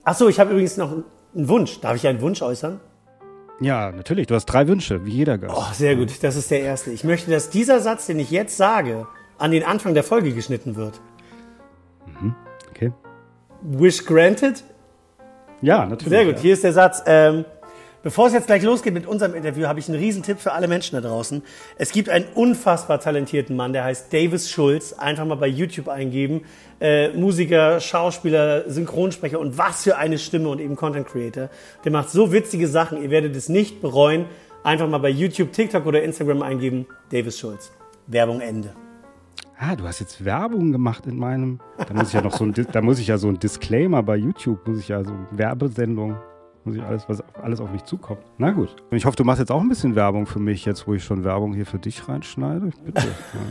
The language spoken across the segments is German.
Achso, ich habe übrigens noch einen Wunsch. Darf ich einen Wunsch äußern? Ja, natürlich. Du hast 3 Wünsche, wie jeder Gast. Oh, sehr gut. Das ist der erste. Ich möchte, dass dieser Satz, den ich jetzt sage, an den Anfang der Folge geschnitten wird. Okay. Wish granted? Ja, natürlich. Sehr gut. Hier ist der Satz. Bevor es jetzt gleich losgeht mit unserem Interview, habe ich einen Riesentipp für alle Menschen da draußen. Es gibt einen unfassbar talentierten Mann, der heißt Davis Schulz. Einfach mal bei YouTube eingeben. Musiker, Schauspieler, Synchronsprecher und was für eine Stimme und eben Content Creator. Der macht so witzige Sachen, ihr werdet es nicht bereuen. Einfach mal bei YouTube, TikTok oder Instagram eingeben. Davis Schulz. Werbung Ende. Ah, du hast jetzt Werbung gemacht in meinem. Da muss ich ja noch so ein Disclaimer bei YouTube, muss ich ja so eine Werbesendung. Muss ich alles auf mich zukommt. Na gut. Und ich hoffe, du machst jetzt auch ein bisschen Werbung für mich, jetzt wo ich schon Werbung hier für dich reinschneide. Bitte.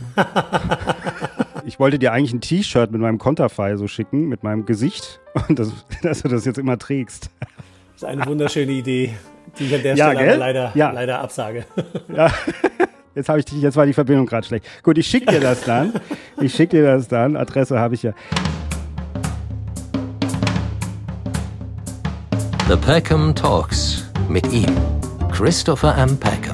Ich wollte dir eigentlich ein T-Shirt mit meinem Konterfei so schicken, mit meinem Gesicht. Und dass du das jetzt immer trägst. Das ist eine wunderschöne Idee, die ich an der Stelle aber leider absage. Ja. Jetzt war die Verbindung gerade schlecht. Gut, ich schicke dir das dann. Adresse habe ich ja. The Peckham Talks mit ihm, Christopher M. Peckham.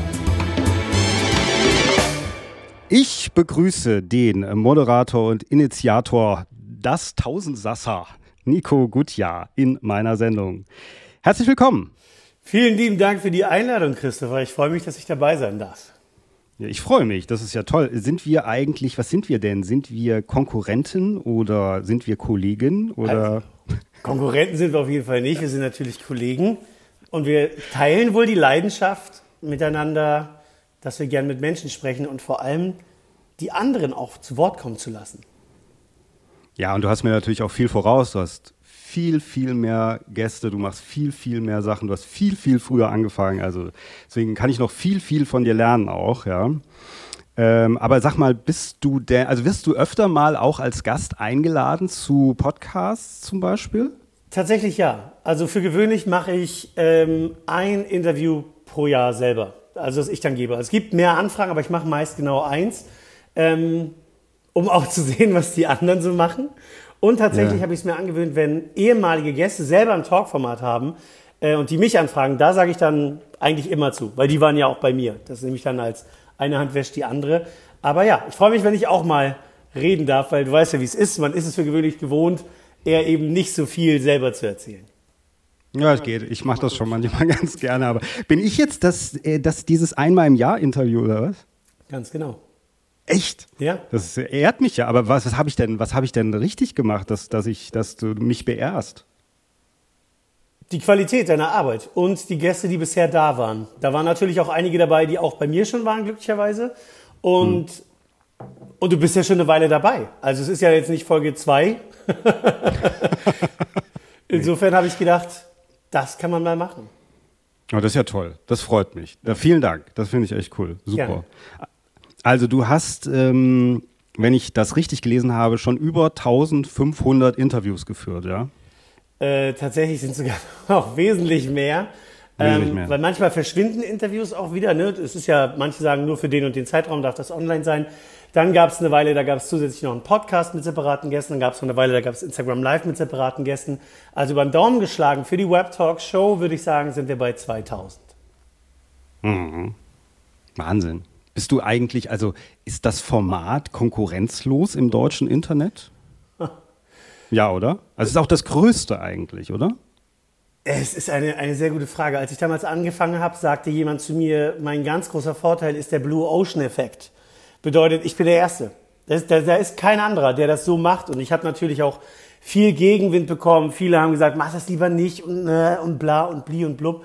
Ich begrüße den Moderator und Initiator das Tausendsasser, Nico Gutjahr, in meiner Sendung. Herzlich willkommen. Vielen lieben Dank für die Einladung, Christopher. Ich freue mich, dass ich dabei sein darf. Ja, ich freue mich, das ist ja toll. Was sind wir denn? Sind wir Konkurrenten oder sind wir Kollegen? Oder? Also, Konkurrenten sind wir auf jeden Fall nicht. Wir sind natürlich Kollegen. Und wir teilen wohl die Leidenschaft miteinander, dass wir gern mit Menschen sprechen und vor allem die anderen auch zu Wort kommen zu lassen. Ja, und du hast mir natürlich auch viel voraus. Du hast viel mehr Gäste, du machst viel mehr Sachen, du hast viel früher angefangen, also deswegen kann ich noch viel von dir lernen auch, ja. Aber sag mal, wirst du öfter mal auch als Gast eingeladen zu Podcasts zum Beispiel? Tatsächlich ja. Also für gewöhnlich mache ich ein Interview pro Jahr selber, also das ich dann gebe. Es gibt mehr Anfragen, aber ich mache meist genau eins, um auch zu sehen, was die anderen so machen. Und tatsächlich habe ich es mir angewöhnt, wenn ehemalige Gäste selber ein Talkformat haben und die mich anfragen, da sage ich dann eigentlich immer zu, weil die waren ja auch bei mir. Das nehme ich dann als eine Hand wäscht die andere. Aber ja, ich freue mich, wenn ich auch mal reden darf, weil du weißt ja, wie es ist. Man ist es für gewöhnlich gewohnt, eher eben nicht so viel selber zu erzählen. Ja, es geht. Ich mache das schon manchmal ganz gerne. Aber bin ich jetzt dieses einmal im Jahr Interview oder was? Ganz genau. Echt? Ja. Das ehrt mich ja. Aber was habe ich denn richtig gemacht, dass du mich beehrst? Die Qualität deiner Arbeit und die Gäste, die bisher da waren. Da waren natürlich auch einige dabei, die auch bei mir schon waren, glücklicherweise. Und du bist ja schon eine Weile dabei. Also es ist ja jetzt nicht Folge 2. Insofern habe ich gedacht, das kann man mal machen. Oh, das ist ja toll. Das freut mich. Vielen Dank. Das finde ich echt cool. Super. Gerne. Also du hast, wenn ich das richtig gelesen habe, schon über 1500 Interviews geführt, ja? Tatsächlich sind es sogar auch wesentlich mehr. Weil manchmal verschwinden Interviews auch wieder. Ne? Es ist ja, manche sagen, nur für den und den Zeitraum darf das online sein. Dann gab es eine Weile, da gab es zusätzlich noch einen Podcast mit separaten Gästen. Dann gab es eine Weile, da gab es Instagram Live mit separaten Gästen. Also über den Daumen geschlagen für die Web Talk Show, würde ich sagen, sind wir bei 2000. Mhm. Wahnsinn. Bist du eigentlich, also ist das Format konkurrenzlos im deutschen Internet? Ja, oder? Also es ist auch das Größte eigentlich, oder? Es ist eine sehr gute Frage. Als ich damals angefangen habe, sagte jemand zu mir, mein ganz großer Vorteil ist der Blue Ocean Effekt. Bedeutet, ich bin der Erste. Da ist kein anderer, der das so macht. Und ich habe natürlich auch viel Gegenwind bekommen. Viele haben gesagt, mach das lieber nicht und bla und bli und blub.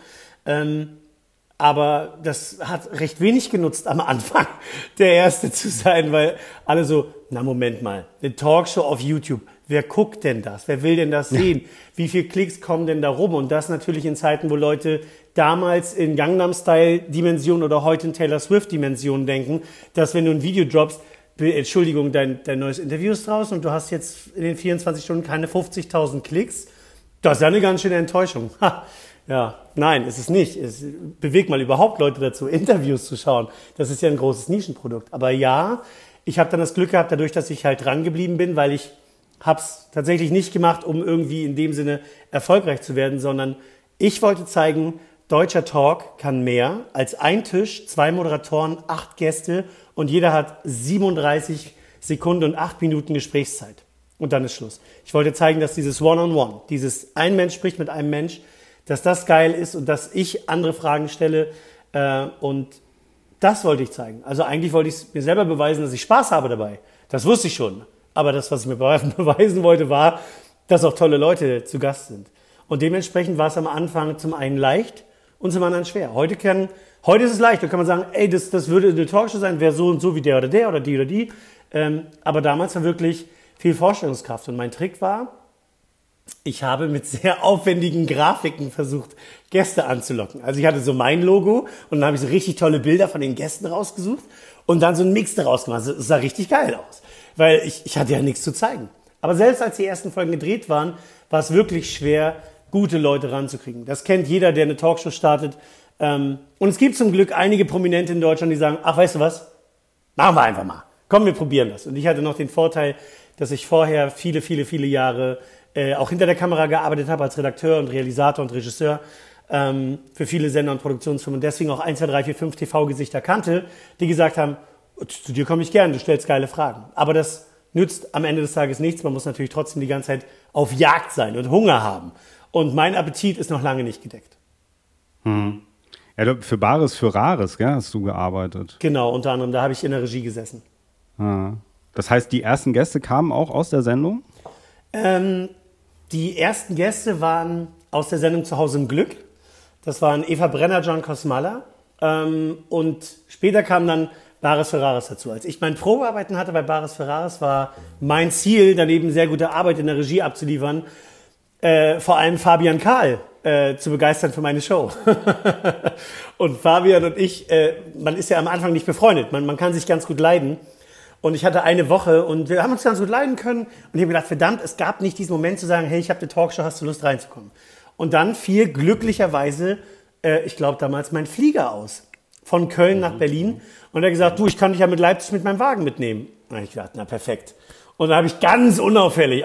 Aber das hat recht wenig genutzt am Anfang, der Erste zu sein, weil alle so, na Moment mal, eine Talkshow auf YouTube, wer guckt denn das? Wer will denn das sehen? Wie viele Klicks kommen denn da rum? Und das natürlich in Zeiten, wo Leute damals in Gangnam-Style-Dimensionen oder heute in Taylor Swift-Dimensionen denken, dass wenn du ein Video droppst, Entschuldigung, dein neues Interview ist draußen und du hast jetzt in den 24 Stunden keine 50.000 Klicks. Das ist ja eine ganz schöne Enttäuschung. Ja, nein, ist es nicht. Es bewegt mal überhaupt Leute dazu, Interviews zu schauen. Das ist ja ein großes Nischenprodukt. Aber ja, ich habe dann das Glück gehabt, dadurch, dass ich halt dran geblieben bin, weil ich hab's tatsächlich nicht gemacht, um irgendwie in dem Sinne erfolgreich zu werden, sondern ich wollte zeigen, deutscher Talk kann mehr als ein Tisch, 2 Moderatoren, 8 Gäste und jeder hat 37 Sekunden und 8 Minuten Gesprächszeit. Und dann ist Schluss. Ich wollte zeigen, dass dieses One-on-One, dieses ein Mensch spricht mit einem Mensch, dass das geil ist und dass ich andere Fragen stelle. Und das wollte ich zeigen. Also eigentlich wollte ich mir selber beweisen, dass ich Spaß habe dabei. Das wusste ich schon. Aber das, was ich mir beweisen wollte, war, dass auch tolle Leute zu Gast sind. Und dementsprechend war es am Anfang zum einen leicht und zum anderen schwer. Heute ist es leicht. Da kann man sagen, ey, das würde eine Talkshow sein, wäre so und so wie der oder die oder die. Aber damals war wirklich viel Vorstellungskraft. Und mein Trick war, ich habe mit sehr aufwendigen Grafiken versucht, Gäste anzulocken. Also ich hatte so mein Logo und dann habe ich so richtig tolle Bilder von den Gästen rausgesucht und dann so einen Mix daraus gemacht. Es sah richtig geil aus, weil ich hatte ja nichts zu zeigen. Aber selbst als die ersten Folgen gedreht waren, war es wirklich schwer, gute Leute ranzukriegen. Das kennt jeder, der eine Talkshow startet. Und es gibt zum Glück einige Prominente in Deutschland, die sagen, ach, weißt du was? Machen wir einfach mal. Komm, wir probieren das. Und ich hatte noch den Vorteil, dass ich vorher viele Jahre auch hinter der Kamera gearbeitet habe als Redakteur und Realisator und Regisseur für viele Sender und Produktionsfirmen und deswegen auch 1, 2, 3, 4, 5 TV-Gesichter kannte, die gesagt haben, zu dir komme ich gern, du stellst geile Fragen. Aber das nützt am Ende des Tages nichts. Man muss natürlich trotzdem die ganze Zeit auf Jagd sein und Hunger haben. Und mein Appetit ist noch lange nicht gedeckt. Ja, für Bares für Rares, gell, hast du gearbeitet. Genau, unter anderem, da habe ich in der Regie gesessen. Das heißt, die ersten Gäste kamen auch aus der Sendung? Die ersten Gäste waren aus der Sendung Zu Hause im Glück. Das waren Eva Brenner, John Kosmala. Und später kam dann Bares für Rares dazu. Als ich mein Probearbeiten hatte bei Bares für Rares, war mein Ziel, daneben sehr gute Arbeit in der Regie abzuliefern, vor allem Fabian Kahl zu begeistern für meine Show. Und Fabian und ich, man ist ja am Anfang nicht befreundet, man kann sich ganz gut leiden. Und ich hatte eine Woche und wir haben uns ganz gut leiden können. Und ich habe gedacht, verdammt, es gab nicht diesen Moment zu sagen, hey, ich habe eine Talkshow, hast du Lust reinzukommen? Und dann fiel glücklicherweise, ich glaube damals, mein Flieger aus. Von Köln nach Berlin. Und er hat gesagt, du, ich kann dich ja mit Leipzig mit meinem Wagen mitnehmen. Und dann habe ich gedacht, na perfekt. Und dann habe ich ganz unauffällig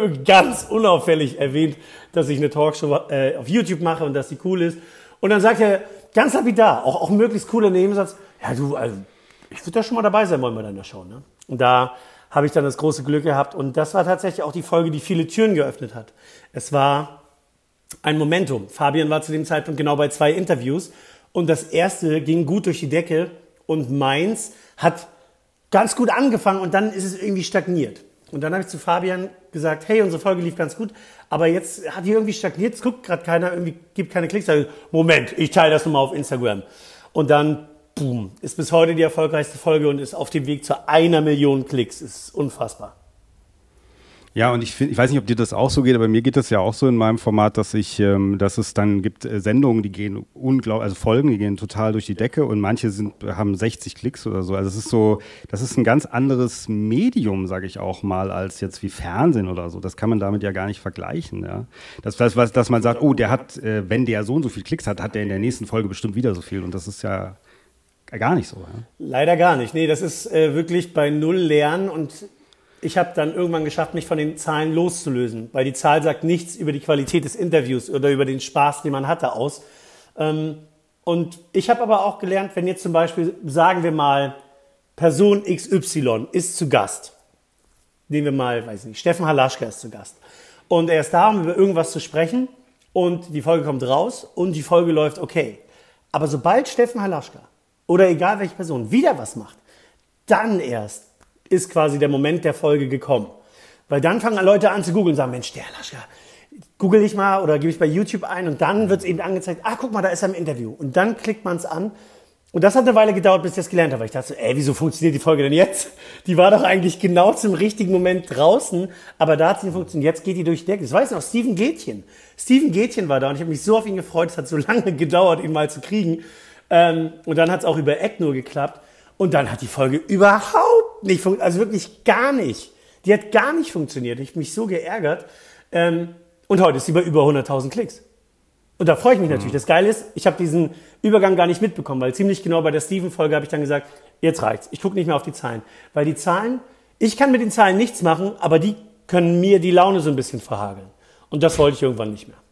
erwähnt, dass ich eine Talkshow auf YouTube mache und dass die cool ist. Und dann sagt er ganz lapidar, auch ein möglichst cooler Nebensatz, ja du, also ich würde da schon mal dabei sein wollen bei deiner Show. Ne? Und da habe ich dann das große Glück gehabt. Und das war tatsächlich auch die Folge, die viele Türen geöffnet hat. Es war ein Momentum. Fabian war zu dem Zeitpunkt genau bei 2 Interviews. Und das erste ging gut durch die Decke. Und meins hat ganz gut angefangen und dann ist es irgendwie stagniert. Und dann habe ich zu Fabian gesagt, hey, unsere Folge lief ganz gut, aber jetzt hat die irgendwie stagniert, es guckt gerade keiner, irgendwie gibt keine Klicks. Also, Moment, ich teile das nochmal auf Instagram. Und dann, boom, ist bis heute die erfolgreichste Folge und ist auf dem Weg zu 1 Million Klicks. Ist unfassbar. Ja, und ich weiß nicht, ob dir das auch so geht, aber mir geht das ja auch so in meinem Format, dass es dann gibt Sendungen, die gehen also Folgen, die gehen total durch die Decke und manche haben 60 Klicks oder so. Also das ist ein ganz anderes Medium, sage ich auch mal, als jetzt wie Fernsehen oder so. Das kann man damit ja gar nicht vergleichen, ja. Dass man sagt, oh, der hat, wenn der so und so viel Klicks hat, hat der in der nächsten Folge bestimmt wieder so viel und das ist ja gar nicht so, ja. Leider gar nicht. Nee, das ist wirklich bei Null lernen und ich habe dann irgendwann geschafft, mich von den Zahlen loszulösen, weil die Zahl sagt nichts über die Qualität des Interviews oder über den Spaß, den man hatte, aus. Und ich habe aber auch gelernt, wenn jetzt zum Beispiel, sagen wir mal, Person XY ist zu Gast. Nehmen wir mal, weiß nicht, Steffen Halaschka ist zu Gast. Und er ist da, um über irgendwas zu sprechen und die Folge kommt raus und die Folge läuft okay. Aber sobald Steffen Halaschka oder egal welche Person wieder was macht, dann erst ist quasi der Moment der Folge gekommen. Weil dann fangen Leute an zu googeln und sagen, Mensch, der Halaschka, google ich mal oder gebe ich bei YouTube ein und dann wird es eben angezeigt, guck mal, da ist er im Interview. Und dann klickt man es an. Und das hat eine Weile gedauert, bis ich das gelernt habe. Weil ich dachte so, wieso funktioniert die Folge denn jetzt? Die war doch eigentlich genau zum richtigen Moment draußen, aber da hat sie nicht funktioniert. Jetzt geht die durch die Decke. Das weiß ich noch, Steven Gätchen. Steven Gätchen war da und ich habe mich so auf ihn gefreut. Es hat so lange gedauert, ihn mal zu kriegen. Und dann hat es auch über Eck nur geklappt. Und dann hat die Folge überhaupt nicht funktioniert, also wirklich gar nicht. Die hat gar nicht funktioniert. Ich habe mich so geärgert. Und heute ist sie bei über 100.000 Klicks. Und da freue ich mich natürlich. Das Geile ist, ich habe diesen Übergang gar nicht mitbekommen, weil ziemlich genau bei der Steven-Folge habe ich dann gesagt, jetzt reicht's. Ich gucke nicht mehr auf die Zahlen. Weil die Zahlen, ich kann mit den Zahlen nichts machen, aber die können mir die Laune so ein bisschen verhageln. Und das wollte ich irgendwann nicht mehr.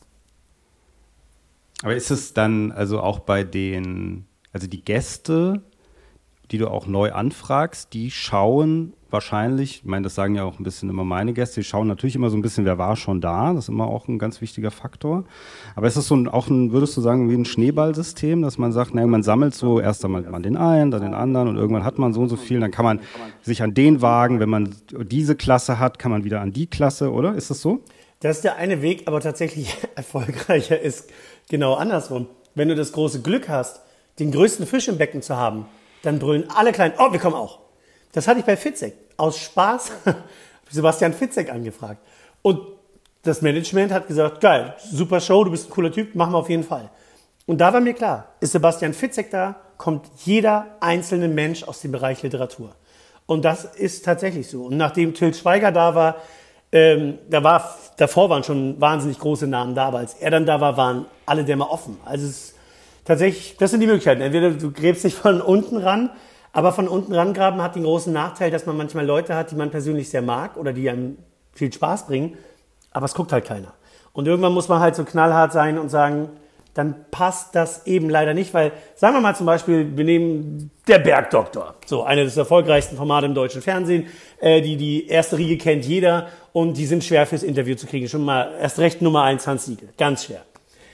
Aber ist es dann also auch bei also die Gäste, die du auch neu anfragst, die schauen wahrscheinlich, ich meine, das sagen ja auch ein bisschen immer meine Gäste, die schauen natürlich immer so ein bisschen, wer war schon da, das ist immer auch ein ganz wichtiger Faktor. Aber ist das so würdest du sagen, wie ein Schneeballsystem, dass man sagt, man sammelt so erst einmal den einen, dann den anderen und irgendwann hat man so und so viel, dann kann man sich an den wagen, wenn man diese Klasse hat, kann man wieder an die Klasse, oder? Ist das so? Das ist der eine Weg, aber tatsächlich erfolgreicher ist genau andersrum. Wenn du das große Glück hast, den größten Fisch im Becken zu haben, dann brüllen alle Kleinen, wir kommen auch. Das hatte ich bei Fitzek. Aus Spaß habe ich Sebastian Fitzek angefragt. Und das Management hat gesagt, geil, super Show, du bist ein cooler Typ, machen wir auf jeden Fall. Und da war mir klar, ist Sebastian Fitzek da, kommt jeder einzelne Mensch aus dem Bereich Literatur. Und das ist tatsächlich so. Und nachdem Til Schweiger da war, davor waren schon wahnsinnig große Namen da, aber als er dann da war, waren alle Dämme offen. Also es ist tatsächlich, das sind die Möglichkeiten. Entweder du gräbst dich von unten ran, aber von unten rangraben hat den großen Nachteil, dass man manchmal Leute hat, die man persönlich sehr mag oder die einem viel Spaß bringen, aber es guckt halt keiner. Und irgendwann muss man halt so knallhart sein und sagen, dann passt das eben leider nicht, weil, sagen wir mal zum Beispiel, wir nehmen der Bergdoktor, so eines der erfolgreichsten Formate im deutschen Fernsehen, die erste Riege kennt jeder und die sind schwer fürs Interview zu kriegen, schon mal erst recht Nummer 1 Hans Siegel, ganz schwer.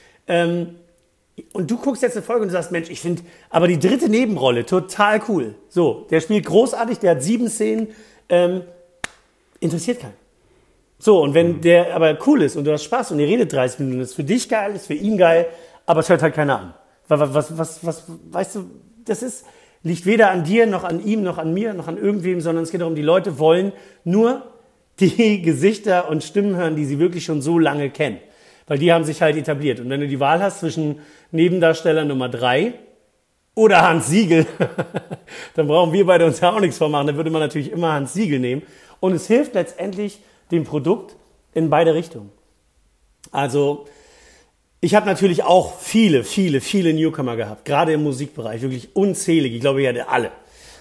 Und du guckst jetzt eine Folge und du sagst, Mensch, ich finde aber die dritte Nebenrolle total cool. So, der spielt großartig, der hat 7 Szenen, interessiert keinen. So, und wenn der aber cool ist und du hast Spaß und ihr redet 30 Minuten, ist für dich geil, ist für ihn geil, aber es hört halt keiner an. Was, weißt du, liegt weder an dir, noch an ihm, noch an mir, noch an irgendwem, sondern es geht darum, die Leute wollen nur die Gesichter und Stimmen hören, die sie wirklich schon so lange kennen. Weil die haben sich halt etabliert. Und wenn du die Wahl hast zwischen Nebendarsteller Nummer 3 oder Hans Siegel, dann brauchen wir beide uns ja auch nichts vormachen. Dann würde man natürlich immer Hans Siegel nehmen. Und es hilft letztendlich dem Produkt in beide Richtungen. Also ich habe natürlich auch viele Newcomer gehabt, gerade im Musikbereich, wirklich unzählige, ich glaube ja alle.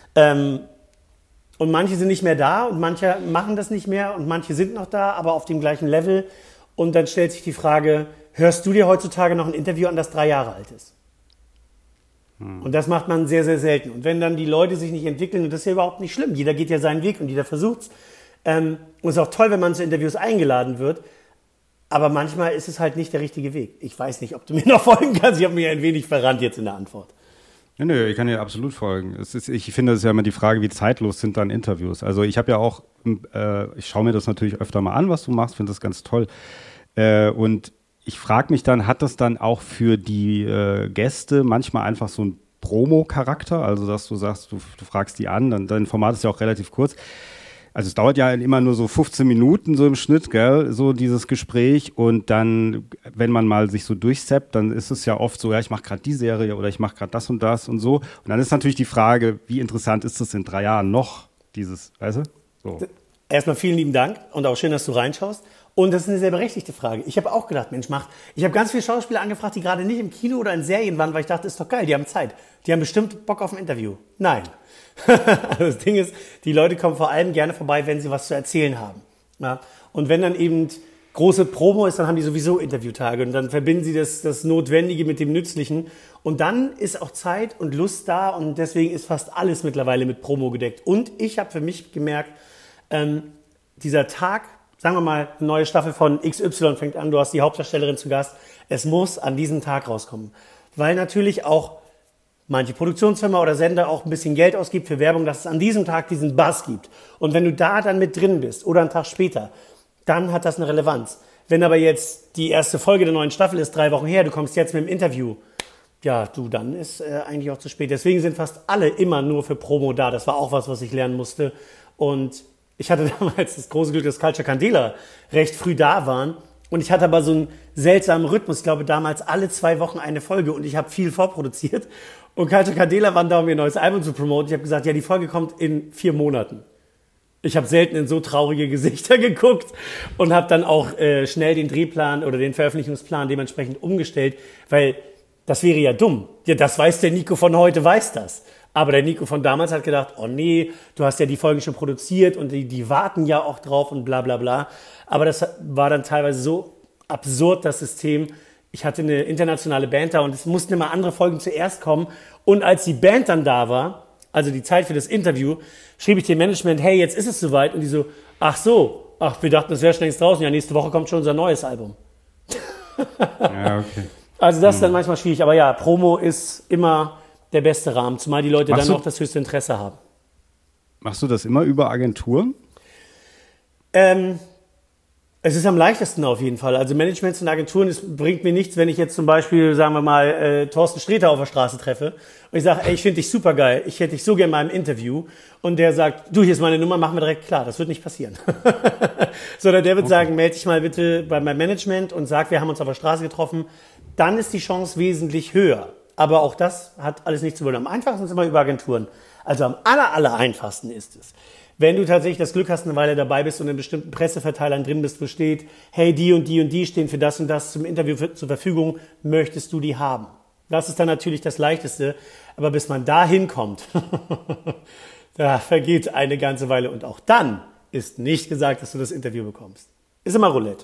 Und manche sind nicht mehr da und manche machen das nicht mehr und manche sind noch da, aber auf dem gleichen Level. Und dann stellt sich die Frage, hörst du dir heutzutage noch ein Interview an, das 3 Jahre alt ist? Und das macht man sehr, sehr selten. Und wenn dann die Leute sich nicht entwickeln, und das ist ja überhaupt nicht schlimm, jeder geht ja seinen Weg und jeder versucht's. Und es ist auch toll, wenn man zu Interviews eingeladen wird, aber manchmal ist es halt nicht der richtige Weg. Ich weiß nicht, ob du mir noch folgen kannst, ich habe mir ein wenig verrannt jetzt in der Antwort. Nö, ich kann dir absolut folgen. Ich finde, es ist ja immer die Frage, wie zeitlos sind dann Interviews. Also ich habe ja auch, ich schaue mir das natürlich öfter mal an, was du machst, finde das ganz toll. Und ich frage mich dann, hat das dann auch für die Gäste manchmal einfach so einen Promo-Charakter? Also dass du sagst, du fragst die an, dein Format ist ja auch relativ kurz. Also es dauert ja immer nur so 15 Minuten so im Schnitt, gell, so dieses Gespräch und dann, wenn man mal sich so durchsappt, dann ist es ja oft so, ja, ich mache gerade die Serie oder ich mache gerade das und so. Und dann ist natürlich die Frage, wie interessant ist das in 3 Jahren noch, dieses, weißt du? So. Erstmal vielen lieben Dank und auch schön, dass du reinschaust. Und das ist eine sehr berechtigte Frage. Ich habe auch gedacht, Mensch, ich habe ganz viele Schauspieler angefragt, die gerade nicht im Kino oder in Serien waren, weil ich dachte, ist doch geil, die haben Zeit. Die haben bestimmt Bock auf ein Interview. Nein. Das Ding ist, die Leute kommen vor allem gerne vorbei, wenn sie was zu erzählen haben. Ja? Und wenn dann eben große Promo ist, dann haben die sowieso Interviewtage und dann verbinden sie das Notwendige mit dem Nützlichen. Und dann ist auch Zeit und Lust da und deswegen ist fast alles mittlerweile mit Promo gedeckt. Und ich habe für mich gemerkt, dieser Tag, sagen wir mal, eine neue Staffel von XY fängt an, du hast die Hauptdarstellerin zu Gast, es muss an diesem Tag rauskommen. Weil natürlich auch manche Produktionsfirma oder Sender auch ein bisschen Geld ausgibt für Werbung, dass es an diesem Tag diesen Buzz gibt. Und wenn du da dann mit drin bist oder einen Tag später, dann hat das eine Relevanz. Wenn aber jetzt die erste Folge der neuen Staffel ist 3 Wochen her, du kommst jetzt mit dem Interview, ja, dann ist eigentlich auch zu spät. Deswegen sind fast alle immer nur für Promo da. Das war auch was ich lernen musste. Und ich hatte damals das große Glück, dass Culture Candela recht früh da waren. Und ich hatte aber so einen seltsamen Rhythmus. Ich glaube, damals alle 2 Wochen eine Folge und ich habe viel vorproduziert. Und Culture Candela waren da, um ihr neues Album zu promoten. Ich habe gesagt, ja, die Folge kommt in 4 Monaten. Ich habe selten in so traurige Gesichter geguckt und habe dann auch schnell den Drehplan oder den Veröffentlichungsplan dementsprechend umgestellt, weil Das wäre ja dumm. Ja, das weiß der Nico von heute, weiß das. Aber der Nico von damals hat gedacht, oh nee, du hast ja die Folgen schon produziert und die warten ja auch drauf und bla bla bla. Aber das war dann teilweise so absurd, das System. Ich hatte eine internationale Band da und es mussten immer andere Folgen zuerst kommen. Und als die Band dann da war, also die Zeit für das Interview, schrieb ich dem Management, hey, jetzt ist es soweit. Und die so, ach, wir dachten, das wäre schon längst draußen. Ja, nächste Woche kommt schon unser neues Album. Ja, okay. Also das ist dann manchmal schwierig. Aber ja, Promo ist immer der beste Rahmen, zumal die Leute dann auch das höchste Interesse haben. Machst du das immer über Agenturen? Es ist am leichtesten auf jeden Fall. Also Managements und Agenturen, es bringt mir nichts, wenn ich jetzt zum Beispiel, sagen wir mal, Thorsten Sträter auf der Straße treffe und ich sage, ey, ich finde dich super geil, ich hätte dich so gerne mal im Interview und der sagt, du, hier ist meine Nummer, machen wir direkt klar. Das wird nicht passieren. Sondern der wird sagen, melde dich mal bitte bei meinem Management und sag, wir haben uns auf der Straße getroffen. Dann ist die Chance wesentlich höher. Aber auch das hat alles nichts zu tun. Am einfachsten ist immer über Agenturen. Also am aller einfachsten ist es, wenn du tatsächlich das Glück hast, eine Weile dabei bist und in bestimmten Presseverteilern drin bist, wo steht, hey, die und die stehen für das und das zum Interview zur Verfügung, möchtest du die haben? Das ist dann natürlich das Leichteste. Aber bis man da hinkommt, da vergeht eine ganze Weile. Und auch dann ist nicht gesagt, dass du das Interview bekommst. Ist immer Roulette.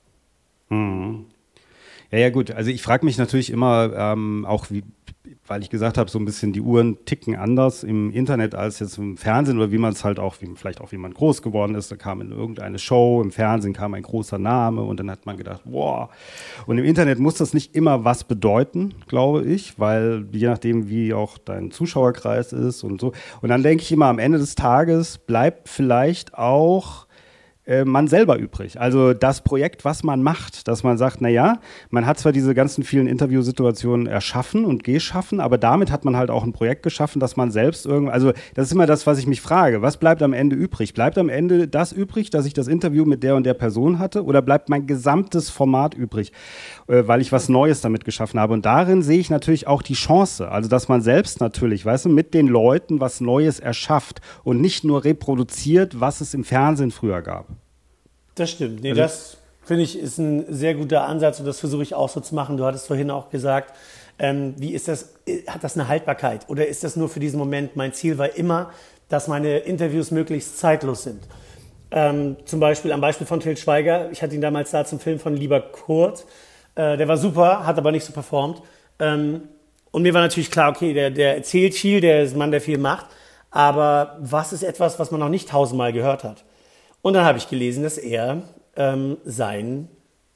Mhm. Ja, gut. Also ich frage mich natürlich immer, auch weil ich gesagt habe, so ein bisschen die Uhren ticken anders im Internet als jetzt im Fernsehen oder wie man es halt auch, vielleicht auch wie man groß geworden ist. Da kam in irgendeine Show, im Fernsehen kam ein großer Name und dann hat man gedacht, wow. Und im Internet muss das nicht immer was bedeuten, glaube ich, weil je nachdem, wie auch dein Zuschauerkreis ist und so. Und dann denke ich immer, am Ende des Tages bleibt vielleicht auch man selber übrig. Also das Projekt, was man macht, dass man sagt, naja, man hat zwar diese ganzen vielen Interviewsituationen erschaffen und geschaffen, aber damit hat man halt auch ein Projekt geschaffen, dass man selbst also das ist immer das, was ich mich frage. Was bleibt am Ende übrig? Bleibt am Ende das übrig, dass ich das Interview mit der und der Person hatte, oder bleibt mein gesamtes Format übrig, weil ich was Neues damit geschaffen habe? Und darin sehe ich natürlich auch die Chance, also dass man selbst natürlich, weißt du, mit den Leuten was Neues erschafft und nicht nur reproduziert, was es im Fernsehen früher gab. Das stimmt. Nee, das finde ich ist ein sehr guter Ansatz und das versuche ich auch so zu machen. Du hattest vorhin auch gesagt, wie ist das, hat das eine Haltbarkeit oder ist das nur für diesen Moment? Mein Ziel war immer, dass meine Interviews möglichst zeitlos sind. Zum Beispiel am Beispiel von Til Schweiger. Ich hatte ihn damals da zum Film von Lieber Kurt. Der war super, hat aber nicht so performt. Und mir war natürlich klar, okay, der erzählt viel, der ist ein Mann, der viel macht. Aber was ist etwas, was man noch nicht 1000-mal gehört hat? Und dann habe ich gelesen, dass er seinen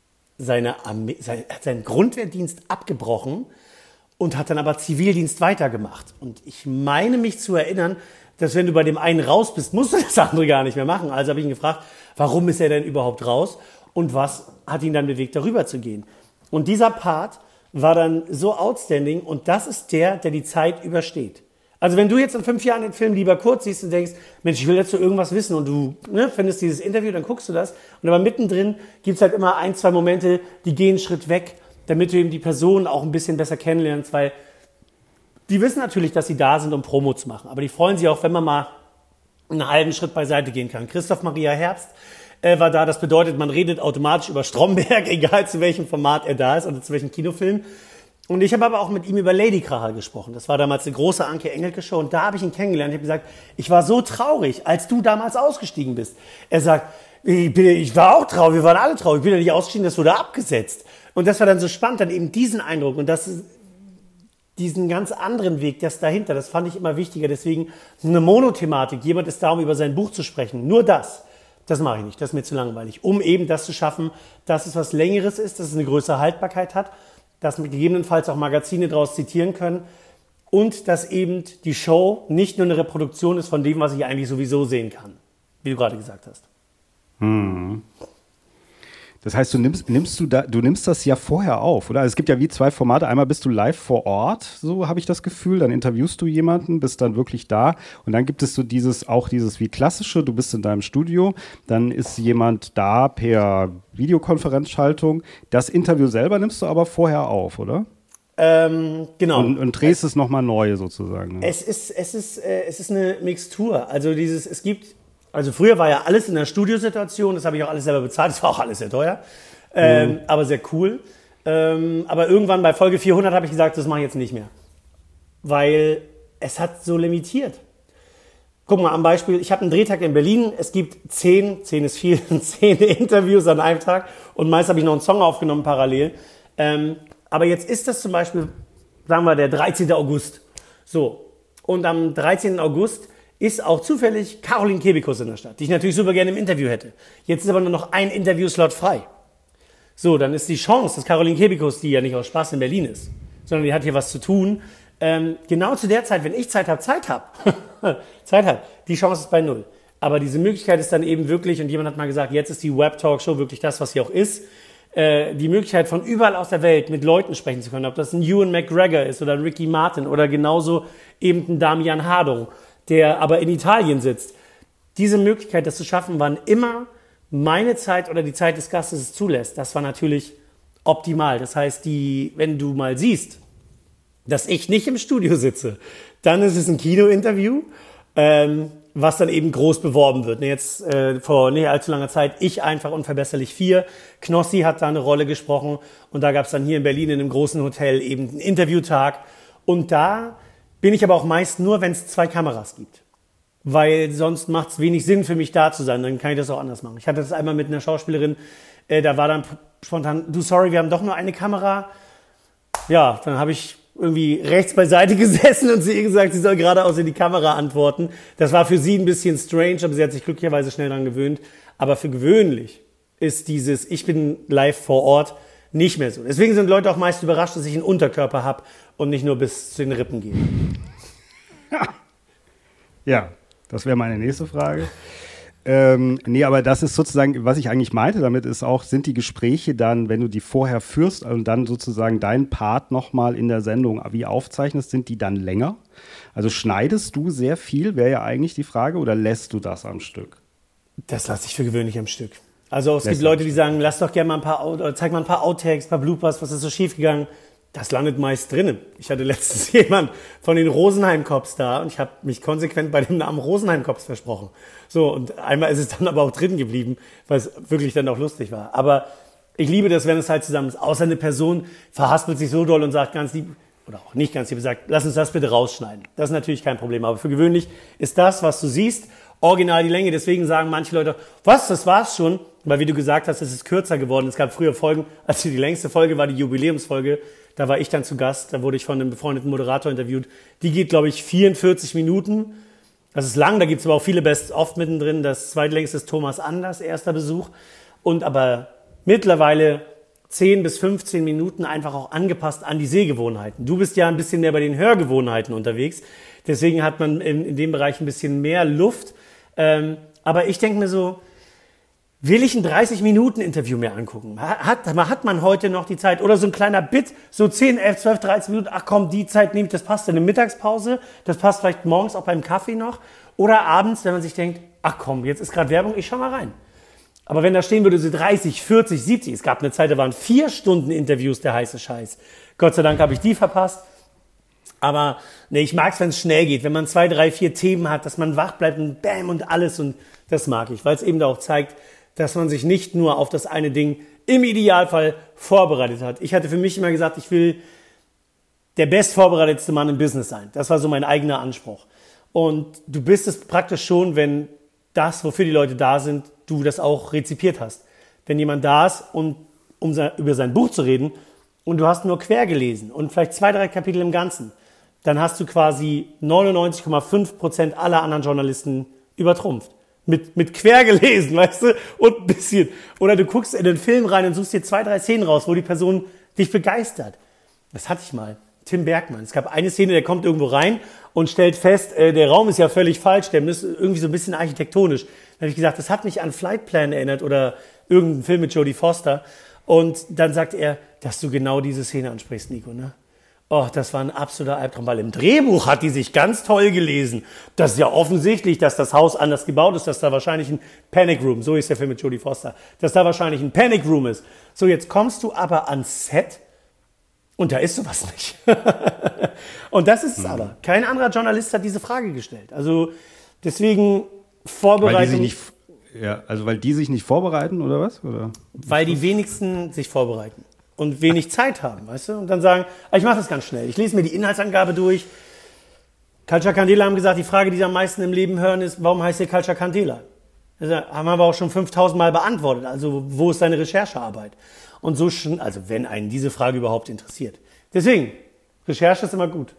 Grundwehrdienst abgebrochen und hat dann aber Zivildienst weitergemacht. Und ich meine mich zu erinnern, dass wenn du bei dem einen raus bist, musst du das andere gar nicht mehr machen. Also habe ich ihn gefragt, warum ist er denn überhaupt raus und was hat ihn dann bewegt, darüber zu gehen. Und dieser Part war dann so outstanding und das ist der die Zeit übersteht. Also wenn du jetzt in 5 Jahren den Film Lieber Kurz siehst und denkst, Mensch, ich will dazu irgendwas wissen und du findest dieses Interview, dann guckst du das. Und aber mittendrin gibt's halt immer 1, 2 Momente, die gehen einen Schritt weg, damit du eben die Person auch ein bisschen besser kennenlernst, weil die wissen natürlich, dass sie da sind, um Promo zu machen. Aber die freuen sich auch, wenn man mal einen halben Schritt beiseite gehen kann. Christoph Maria Herbst war da. Das bedeutet, man redet automatisch über Stromberg, egal zu welchem Format er da ist oder zu welchem Kinofilm. Und ich habe aber auch mit ihm über Ladykracher gesprochen. Das war damals eine große Anke Engelke-Show und da habe ich ihn kennengelernt. Ich habe gesagt, ich war so traurig, als du damals ausgestiegen bist. Er sagt, ich war auch traurig, wir waren alle traurig, ich bin ja nicht ausgestiegen, das wurde abgesetzt. Und das war dann so spannend, dann eben diesen Eindruck und diesen ganz anderen Weg, das dahinter, das fand ich immer wichtiger. Deswegen eine Monothematik, jemand ist da, um über sein Buch zu sprechen. Nur das mache ich nicht, das ist mir zu langweilig. Um eben das zu schaffen, dass es was Längeres ist, dass es eine größere Haltbarkeit hat, dass gegebenenfalls auch Magazine daraus zitieren können und dass eben die Show nicht nur eine Reproduktion ist von dem, was ich eigentlich sowieso sehen kann, wie du gerade gesagt hast. Hm. Das heißt, du nimmst das ja vorher auf, oder? Es gibt ja wie 2 Formate. Einmal bist du live vor Ort, so habe ich das Gefühl. Dann interviewst du jemanden, bist dann wirklich da. Und dann gibt es so dieses wie klassische, du bist in deinem Studio, dann ist jemand da per Videokonferenzschaltung. Das Interview selber nimmst du aber vorher auf, oder? Genau. Und drehst es nochmal neu sozusagen. Es ist eine Mixtur. Also also früher war ja alles in der Studiosituation, das habe ich auch alles selber bezahlt, das war auch alles sehr teuer, aber sehr cool. Aber irgendwann bei Folge 400 habe ich gesagt, das mache ich jetzt nicht mehr. Weil es hat so limitiert. Guck mal am Beispiel, ich habe einen Drehtag in Berlin, es gibt 10 ist viel, 10 Interviews an einem Tag und meist habe ich noch einen Song aufgenommen parallel. Aber jetzt ist das zum Beispiel, sagen wir, der 13. August. So, und am 13. August ist auch zufällig Caroline Kebekus in der Stadt, die ich natürlich super gerne im Interview hätte. Jetzt ist aber nur noch ein Interviewslot frei. So, dann ist die Chance, dass Caroline Kebekus, die ja nicht aus Spaß in Berlin ist, sondern die hat hier was zu tun, genau zu der Zeit, wenn ich Zeit habe, die Chance ist bei 0. Aber diese Möglichkeit ist dann eben wirklich, und jemand hat mal gesagt, jetzt ist die Web-Talkshow wirklich das, was sie auch ist, die Möglichkeit von überall aus der Welt mit Leuten sprechen zu können, ob das ein Ewan McGregor ist oder ein Ricky Martin oder genauso eben ein Damian Hardung, der aber in Italien sitzt. Diese Möglichkeit, das zu schaffen, wann immer meine Zeit oder die Zeit des Gastes es zulässt, das war natürlich optimal. Das heißt, wenn du mal siehst, dass ich nicht im Studio sitze, dann ist es ein Kino-Interview, was dann eben groß beworben wird. Jetzt vor nicht allzu langer Zeit, ich einfach unverbesserlich 4. Knossi hat da eine Rolle gesprochen und da gab es dann hier in Berlin in einem großen Hotel eben einen Interviewtag. Und da bin ich aber auch meist nur, wenn es 2 Kameras gibt. Weil sonst macht es wenig Sinn für mich da zu sein, dann kann ich das auch anders machen. Ich hatte das einmal mit einer Schauspielerin, da war dann spontan, du sorry, wir haben doch nur eine Kamera. Ja, dann habe ich irgendwie rechts beiseite gesessen und sie ihr gesagt, sie soll geradeaus in die Kamera antworten. Das war für sie ein bisschen strange, aber sie hat sich glücklicherweise schnell daran gewöhnt. Aber für gewöhnlich ist dieses, ich bin live vor Ort, nicht mehr so. Deswegen sind Leute auch meist überrascht, dass ich einen Unterkörper habe und nicht nur bis zu den Rippen gehe. Ja, das wäre meine nächste Frage. Nee, aber das ist sozusagen, was ich eigentlich meinte damit, ist auch, sind die Gespräche dann, wenn du die vorher führst und dann sozusagen deinen Part nochmal in der Sendung wie aufzeichnest, sind die dann länger? Also schneidest du sehr viel, wäre ja eigentlich die Frage, oder lässt du das am Stück? Das lasse ich für gewöhnlich am Stück. Also es gibt Leute, die sagen, lass doch gerne mal oder zeig mal ein paar Outtakes, ein paar Bloopers, was ist so schief gegangen? Das landet meist drinnen. Ich hatte letztens jemand von den Rosenheim-Cops da und ich habe mich konsequent bei dem Namen Rosenheim-Cops versprochen. So, und einmal ist es dann aber auch drin geblieben, weil es wirklich dann auch lustig war. Aber ich liebe das, wenn es halt zusammen ist. Außer eine Person verhaspelt sich so doll und sagt ganz lieb, oder auch nicht ganz lieb, sagt, lass uns das bitte rausschneiden. Das ist natürlich kein Problem. Aber für gewöhnlich ist das, was du siehst, original die Länge. Deswegen sagen manche Leute, was, das war's schon? Weil wie du gesagt hast, es ist kürzer geworden. Es gab früher Folgen, also die längste Folge war die Jubiläumsfolge. Da war ich dann zu Gast, da wurde ich von einem befreundeten Moderator interviewt. Die geht, glaube ich, 44 Minuten. Das ist lang, da gibt es aber auch viele Best-of mittendrin. Das zweitlängste ist Thomas Anders, erster Besuch. Und aber mittlerweile 10 bis 15 Minuten einfach auch angepasst an die Sehgewohnheiten. Du bist ja ein bisschen mehr bei den Hörgewohnheiten unterwegs. Deswegen hat man in dem Bereich ein bisschen mehr Luft. Aber ich denke mir so, will ich ein 30-Minuten-Interview mir angucken? Hat man heute noch die Zeit? Oder so ein kleiner Bit, so 10, 11, 12, 13 Minuten. Ach komm, die Zeit nehme ich, das passt in eine Mittagspause. Das passt vielleicht morgens auch beim Kaffee noch. Oder abends, wenn man sich denkt, ach komm, jetzt ist gerade Werbung, ich schau mal rein. Aber wenn da stehen würde, so 30, 40, 70, es gab eine Zeit, da waren 4 Stunden Interviews der heiße Scheiß. Gott sei Dank habe ich die verpasst. Aber nee, ich mag es, wenn es schnell geht, wenn man 2, 3, 4 Themen hat, dass man wach bleibt und bam und alles. Und das mag ich, weil es eben da auch zeigt, dass man sich nicht nur auf das eine Ding im Idealfall vorbereitet hat. Ich hatte für mich immer gesagt, ich will der bestvorbereitetste Mann im Business sein. Das war so mein eigener Anspruch. Und du bist es praktisch schon, wenn das, wofür die Leute da sind, du das auch rezipiert hast. Wenn jemand da ist, um über sein Buch zu reden und du hast nur quer gelesen und vielleicht 2, 3 Kapitel im Ganzen, dann hast du quasi 99,5% aller anderen Journalisten übertrumpft. Mit quer gelesen, weißt du, und ein bisschen. Oder du guckst in den Film rein und suchst dir 2, 3 Szenen raus, wo die Person dich begeistert. Das hatte ich mal. Tim Bergmann. Es gab eine Szene, der kommt irgendwo rein und stellt fest, der Raum ist ja völlig falsch, der ist irgendwie so ein bisschen architektonisch. Dann habe ich gesagt, das hat mich an Flight Plan erinnert oder irgendeinen Film mit Jodie Foster. Und dann sagt er, dass du genau diese Szene ansprichst, Nico, ne? Oh, das war ein absoluter Albtraum, weil im Drehbuch hat die sich ganz toll gelesen. Das ist ja offensichtlich, dass das Haus anders gebaut ist, dass da wahrscheinlich ein Panic Room, so ist der Film mit Jodie Foster, dass da wahrscheinlich ein Panic Room ist. So, jetzt kommst du aber ans Set und da ist sowas nicht. Und das ist es aber. Kein anderer Journalist hat diese Frage gestellt. Also deswegen Vorbereitung. Weil die sich nicht vorbereiten oder was? Oder? Weil die wenigsten sich vorbereiten. und wenig Zeit haben, weißt du? Und dann sagen, ich mache das ganz schnell. Ich lese mir die Inhaltsangabe durch. Culture Candela haben gesagt, die Frage, die sie am meisten im Leben hören, ist, warum heißt ihr Culture Candela? Das haben wir aber auch schon 5000 Mal beantwortet. Also, wo ist deine Recherchearbeit? Und so schon, also wenn einen diese Frage überhaupt interessiert. Deswegen, Recherche ist immer gut.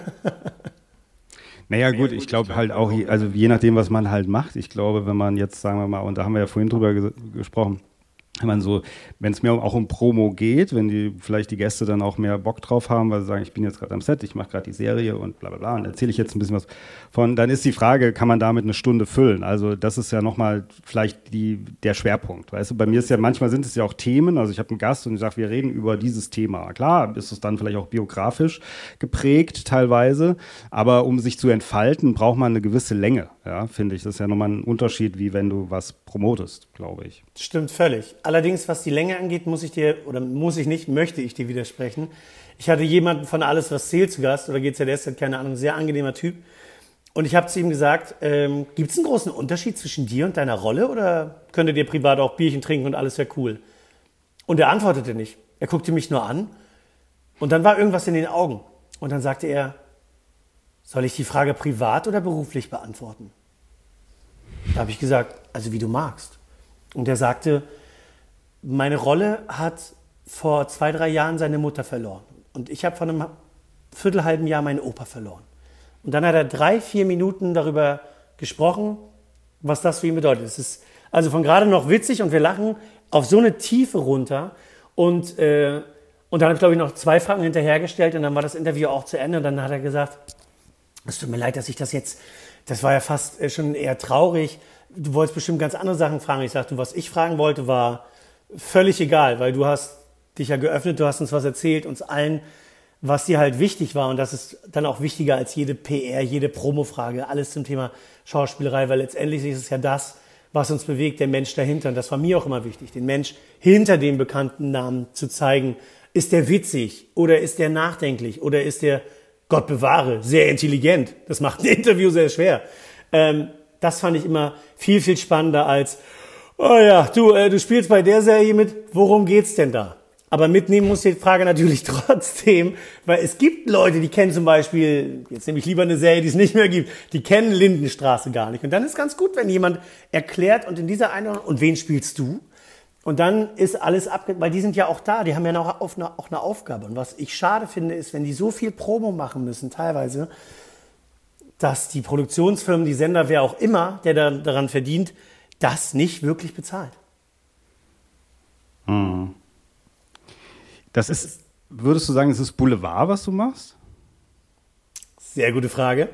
Naja gut, ich glaube halt auch, also je nachdem, was man halt macht, ich glaube, wenn man jetzt, sagen wir mal, und da haben wir ja vorhin drüber gesprochen, wenn man so, wenn es mir auch um Promo geht, wenn die vielleicht die Gäste dann auch mehr Bock drauf haben, weil sie sagen, ich bin jetzt gerade am Set, ich mache gerade die Serie und bla bla bla und erzähle ich jetzt ein bisschen was von, dann ist die Frage, kann man damit eine Stunde füllen? Also das ist ja nochmal vielleicht der Schwerpunkt, weißt du? Bei mir ist ja, manchmal sind es ja auch Themen, also ich habe einen Gast und ich sage, wir reden über dieses Thema. Klar, ist es dann vielleicht auch biografisch geprägt teilweise, aber um sich zu entfalten, braucht man eine gewisse Länge, ja, finde ich. Das ist ja nochmal ein Unterschied, wie wenn du was promotest, glaube ich. Stimmt völlig. Allerdings, was die Länge angeht, möchte ich dir widersprechen. Ich hatte jemanden von Alles, was zählt zu Gast, oder GZS, keine Ahnung, sehr angenehmer Typ. Und ich habe zu ihm gesagt, gibt es einen großen Unterschied zwischen dir und deiner Rolle oder könntet ihr privat auch Bierchen trinken und alles wäre cool? Und er antwortete nicht. Er guckte mich nur an und dann war irgendwas in den Augen. Und dann sagte er, soll ich die Frage privat oder beruflich beantworten? Da habe ich gesagt, also wie du magst. Und er sagte, meine Rolle hat vor 2-3 Jahren seine Mutter verloren. Und ich habe vor einem halben Jahr meinen Opa verloren. Und dann hat er 3-4 Minuten darüber gesprochen, was das für ihn bedeutet. Es ist also von gerade noch witzig und wir lachen auf so eine Tiefe runter. Und dann habe ich, glaube ich, noch 2 Fragen hinterhergestellt und dann war das Interview auch zu Ende. Und dann hat er gesagt, es tut mir leid, dass ich das war ja fast schon eher traurig. Du wolltest bestimmt ganz andere Sachen fragen. Ich sagte, was ich fragen wollte, war völlig egal, weil du hast dich ja geöffnet, du hast uns was erzählt, uns allen, was dir halt wichtig war. Und das ist dann auch wichtiger als jede PR, jede Promofrage, alles zum Thema Schauspielerei, weil letztendlich ist es ja das, was uns bewegt, der Mensch dahinter. Und das war mir auch immer wichtig, den Mensch hinter dem bekannten Namen zu zeigen. Ist der witzig oder ist der nachdenklich oder ist der, Gott bewahre, sehr intelligent? Das macht ein Interview sehr schwer. Das fand ich immer viel, viel spannender als, oh ja, du spielst bei der Serie mit, worum geht's denn da? Aber mitnehmen muss die Frage natürlich trotzdem, weil es gibt Leute, die kennen zum Beispiel, jetzt nehme ich lieber eine Serie, die es nicht mehr gibt, die kennen Lindenstraße gar nicht. Und dann ist ganz gut, wenn jemand erklärt und in dieser Einordnung, und wen spielst du? Und dann ist alles weil die sind ja auch da, die haben ja auch eine Aufgabe. Und was ich schade finde, ist, wenn die so viel Promo machen müssen, teilweise, dass die Produktionsfirmen, die Sender, wer auch immer, der daran verdient, das nicht wirklich bezahlt. Das ist, würdest du sagen, es ist Boulevard, was du machst? Sehr gute Frage.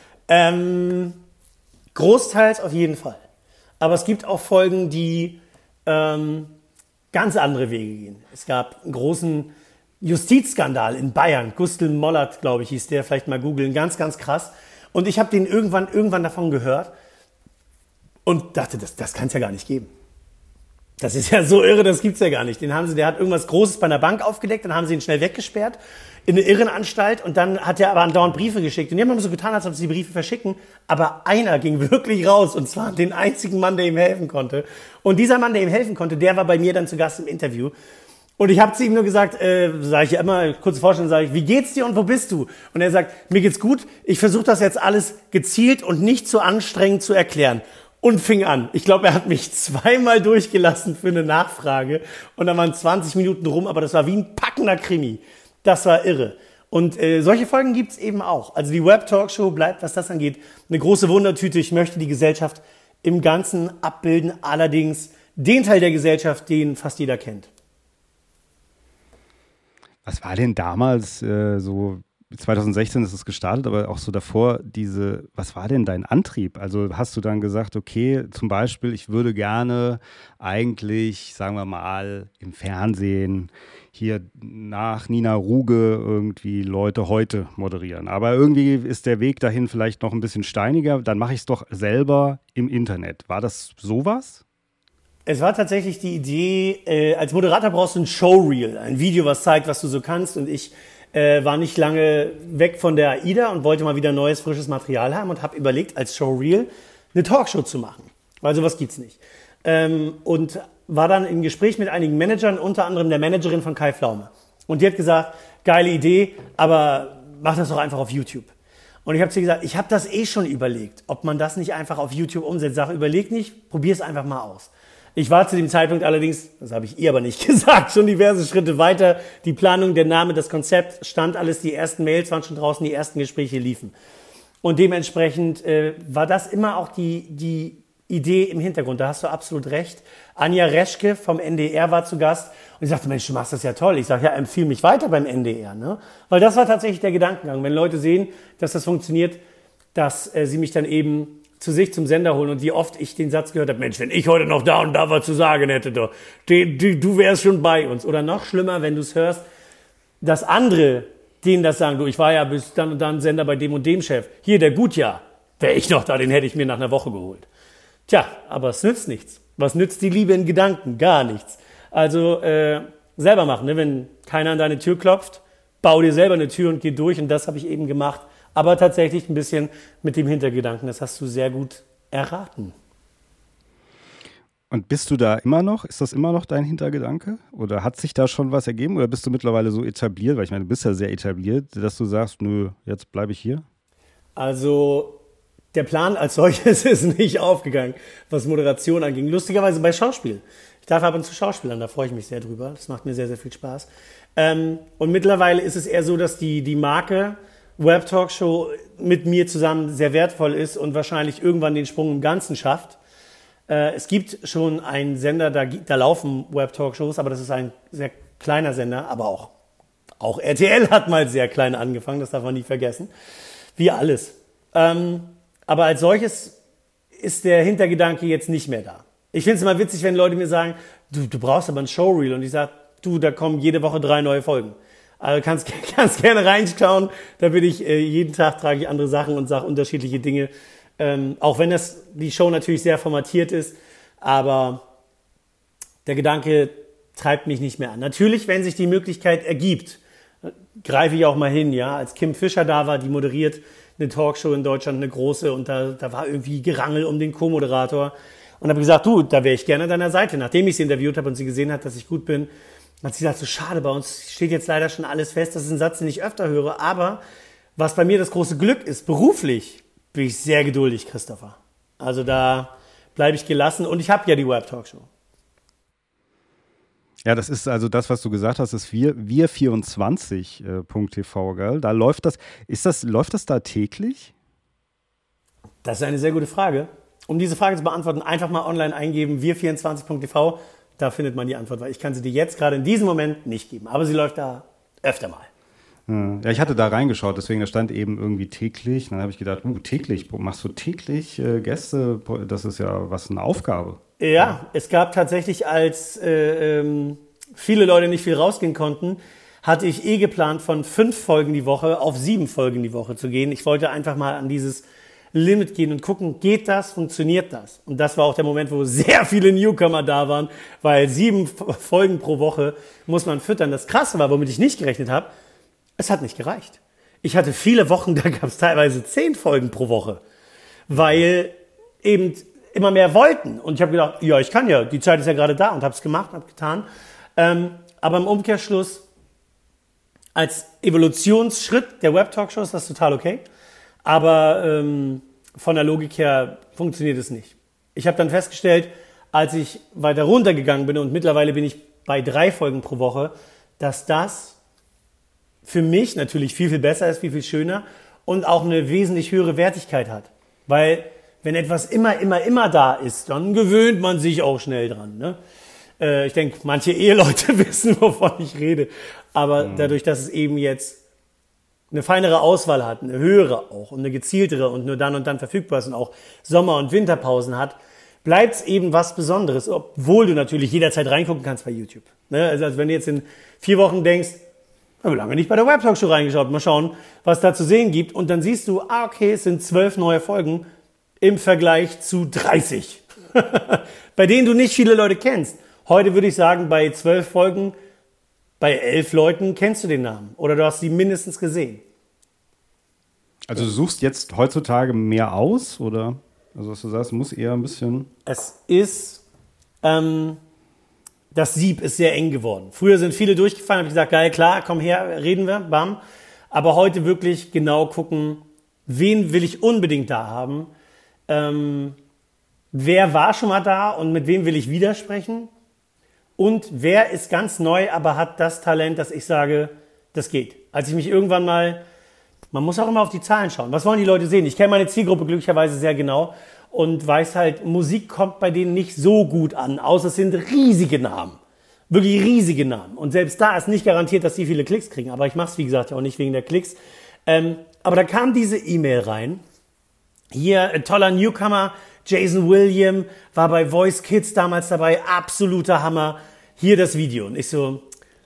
Großteils auf jeden Fall. Aber es gibt auch Folgen, die ganz andere Wege gehen. Es gab einen großen Justizskandal in Bayern. Gustl Mollert, glaube ich, hieß der. Vielleicht mal googeln. Ganz, ganz krass. Und ich habe den irgendwann davon gehört und dachte, das kann es ja gar nicht geben. Das ist ja so irre, das gibt's ja gar nicht. Der hat irgendwas Großes bei einer Bank aufgedeckt, dann haben sie ihn schnell weggesperrt in eine Irrenanstalt und dann hat er aber andauernd Briefe geschickt. Und die haben immer so getan, als ob sie die Briefe verschicken. Aber einer ging wirklich raus und zwar den einzigen Mann, der ihm helfen konnte. Und dieser Mann, der ihm helfen konnte, der war bei mir dann zu Gast im Interview. Und ich habe zu ihm nur gesagt, sage ich ja immer, kurze Vorstellung, sage ich, wie geht's dir und wo bist du? Und er sagt, mir geht's gut, ich versuche das jetzt alles gezielt und nicht zu anstrengend zu erklären. Und fing an. Ich glaube, er hat mich 2-mal durchgelassen für eine Nachfrage. Und dann waren 20 Minuten rum, aber das war wie ein packender Krimi. Das war irre. Und solche Folgen gibt's eben auch. Also die Web-Talkshow bleibt, was das angeht, eine große Wundertüte. Ich möchte die Gesellschaft im Ganzen abbilden. Allerdings den Teil der Gesellschaft, den fast jeder kennt. Was war denn damals so, 2016 ist es gestartet, aber auch so davor was war denn dein Antrieb? Also hast du dann gesagt, okay, zum Beispiel, ich würde gerne eigentlich, sagen wir mal, im Fernsehen hier nach Nina Ruge irgendwie Leute heute moderieren. Aber irgendwie ist der Weg dahin vielleicht noch ein bisschen steiniger. Dann mache ich es doch selber im Internet. War das sowas? Es war tatsächlich die Idee, als Moderator brauchst du ein Showreel, ein Video, was zeigt, was du so kannst. Und ich war nicht lange weg von der AIDA und wollte mal wieder neues, frisches Material haben und habe überlegt, als Showreel eine Talkshow zu machen. Weil sowas gibt's nicht. und war dann im Gespräch mit einigen Managern, unter anderem der Managerin von Kai Pflaume. Und die hat gesagt, geile Idee, aber mach das doch einfach auf YouTube. Und ich habe zu ihr gesagt, ich habe das schon überlegt, ob man das nicht einfach auf YouTube umsetzt. Sag, überleg nicht, probier es einfach mal aus. Ich war zu dem Zeitpunkt allerdings, das habe ich ihr aber nicht gesagt, schon diverse Schritte weiter. Die Planung, der Name, das Konzept stand alles, die ersten Mails waren schon draußen, die ersten Gespräche liefen. Und dementsprechend war das immer auch die Idee im Hintergrund. Da hast du absolut recht. Anja Reschke vom NDR war zu Gast und ich sagte, Mensch, du machst das ja toll. Ich sage, ja, empfiehl mich weiter beim NDR. Ne? Weil das war tatsächlich der Gedankengang. Wenn Leute sehen, dass das funktioniert, dass sie mich dann eben zu sich zum Sender holen und wie oft ich den Satz gehört habe, Mensch, wenn ich heute noch da und da was zu sagen hätte, doch, du wärst schon bei uns. Oder noch schlimmer, wenn du es hörst, dass andere denen das sagen, du, ich war ja bis dann und dann Sender bei dem und dem Chef. Hier, der Gutjahr, wäre ich noch da, den hätte ich mir nach einer Woche geholt. Tja, aber es nützt nichts. Was nützt die Liebe in Gedanken? Gar nichts. Also selber machen, ne? Wenn keiner an deine Tür klopft, bau dir selber eine Tür und geh durch. Und das habe ich eben gemacht. Aber tatsächlich ein bisschen mit dem Hintergedanken. Das hast du sehr gut erraten. Und bist du da immer noch? Ist das immer noch dein Hintergedanke? Oder hat sich da schon was ergeben? Oder bist du mittlerweile so etabliert? Weil ich meine, du bist ja sehr etabliert, dass du sagst, nö, jetzt bleibe ich hier. Also der Plan als solches ist nicht aufgegangen, was Moderation anging. Lustigerweise bei Schauspiel. Ich darf ab und zu schauspielern, da freue ich mich sehr drüber. Das macht mir sehr, sehr viel Spaß. Und mittlerweile ist es eher so, dass die Marke Web Talkshow mit mir zusammen sehr wertvoll ist und wahrscheinlich irgendwann den Sprung im Ganzen schafft. Es gibt schon einen Sender, da laufen Web Talkshows, aber das ist ein sehr kleiner Sender, aber auch RTL hat mal sehr klein angefangen, das darf man nie vergessen. Wie alles. Aber als solches ist der Hintergedanke jetzt nicht mehr da. Ich finde es immer witzig, wenn Leute mir sagen, du brauchst aber ein Showreel. Und ich sage, da kommen jede Woche 3 neue Folgen. Also kannst gerne reinschauen. Da bin ich, jeden Tag trage ich andere Sachen und sage unterschiedliche Dinge. Auch wenn die Show natürlich sehr formatiert ist. Aber der Gedanke treibt mich nicht mehr an. Natürlich, wenn sich die Möglichkeit ergibt, greife ich auch mal hin. Ja, als Kim Fischer da war, die moderiert eine Talkshow in Deutschland, eine große. Und da war irgendwie Gerangel um den Co-Moderator. Und habe gesagt, da wäre ich gerne an deiner Seite. Nachdem ich sie interviewt habe und sie gesehen hat, dass ich gut bin, hat sie gesagt, so schade, bei uns steht jetzt leider schon alles fest. Das ist ein Satz, den ich öfter höre. Aber was bei mir das große Glück ist, beruflich bin ich sehr geduldig, Christopher. Also da bleibe ich gelassen. Und ich habe ja die Web Talkshow. Ja, das ist also das, was du gesagt hast, ist wir24.tv, gell? Da läuft das. Läuft das da täglich? Das ist eine sehr gute Frage. Um diese Frage zu beantworten, einfach mal online eingeben, wir24.tv, da findet man die Antwort, weil ich kann sie dir jetzt gerade in diesem Moment nicht geben, aber sie läuft da öfter mal. Ja, ich hatte da reingeschaut, deswegen da stand eben irgendwie täglich. Dann habe ich gedacht, täglich, machst du täglich Gäste? Das ist ja eine Aufgabe. Ja, es gab tatsächlich, als viele Leute nicht viel rausgehen konnten, hatte ich geplant, von 5 Folgen die Woche auf 7 Folgen die Woche zu gehen. Ich wollte einfach mal an dieses Limit gehen und gucken, geht das, funktioniert das? Und das war auch der Moment, wo sehr viele Newcomer da waren, weil 7 Folgen pro Woche muss man füttern. Das Krasse war, womit ich nicht gerechnet habe, es hat nicht gereicht. Ich hatte viele Wochen, da gab es teilweise 10 Folgen pro Woche, weil eben immer mehr wollten. Und ich habe gedacht, ja, ich kann ja, die Zeit ist ja gerade da und habe es gemacht, habe getan. Aber im Umkehrschluss, als Evolutionsschritt der Web-Talkshow ist das total okay. Aber von der Logik her funktioniert es nicht. Ich habe dann festgestellt, als ich weiter runtergegangen bin und mittlerweile bin ich bei 3 Folgen pro Woche, dass das für mich natürlich viel, viel besser ist, viel, viel schöner und auch eine wesentlich höhere Wertigkeit hat. Weil wenn etwas immer da ist, dann gewöhnt man sich auch schnell dran. Ne? Ich denke, manche Eheleute wissen, wovon ich rede. Aber dadurch, dass es eben jetzt eine feinere Auswahl hat, eine höhere auch und eine gezieltere und nur dann und dann verfügbar ist und auch Sommer- und Winterpausen hat, bleibt es eben was Besonderes, obwohl du natürlich jederzeit reingucken kannst bei YouTube. Ne? Also wenn du jetzt in 4 Wochen denkst, ich habe lange nicht bei der Web Talkshow reingeschaut, mal schauen, was da zu sehen gibt und dann siehst du, okay, es sind 12 neue Folgen im Vergleich zu 30, bei denen du nicht viele Leute kennst. Heute würde ich sagen, bei 12 Folgen, bei 11 Leuten kennst du den Namen oder du hast sie mindestens gesehen. Also du suchst jetzt heutzutage mehr aus oder? Also was du sagst, muss eher ein bisschen... Es ist Das Sieb ist sehr eng geworden. Früher sind viele durchgefallen, habe ich gesagt, geil, klar, komm her, reden wir, bam. Aber heute wirklich genau gucken, wen will ich unbedingt da haben, wer war schon mal da und mit wem will ich widersprechen und wer ist ganz neu, aber hat das Talent, dass ich sage, das geht. Als ich mich irgendwann mal, man muss auch immer auf die Zahlen schauen, was wollen die Leute sehen? Ich kenne meine Zielgruppe glücklicherweise sehr genau und weiß halt, Musik kommt bei denen nicht so gut an, außer es sind riesige Namen. Wirklich riesige Namen. Und selbst da ist nicht garantiert, dass die viele Klicks kriegen. Aber ich mache es, wie gesagt, auch nicht wegen der Klicks. Aber da kam diese E-Mail rein. Hier, ein toller Newcomer, Jason William, war bei Voice Kids damals dabei. Absoluter Hammer. Hier das Video. Und ich so,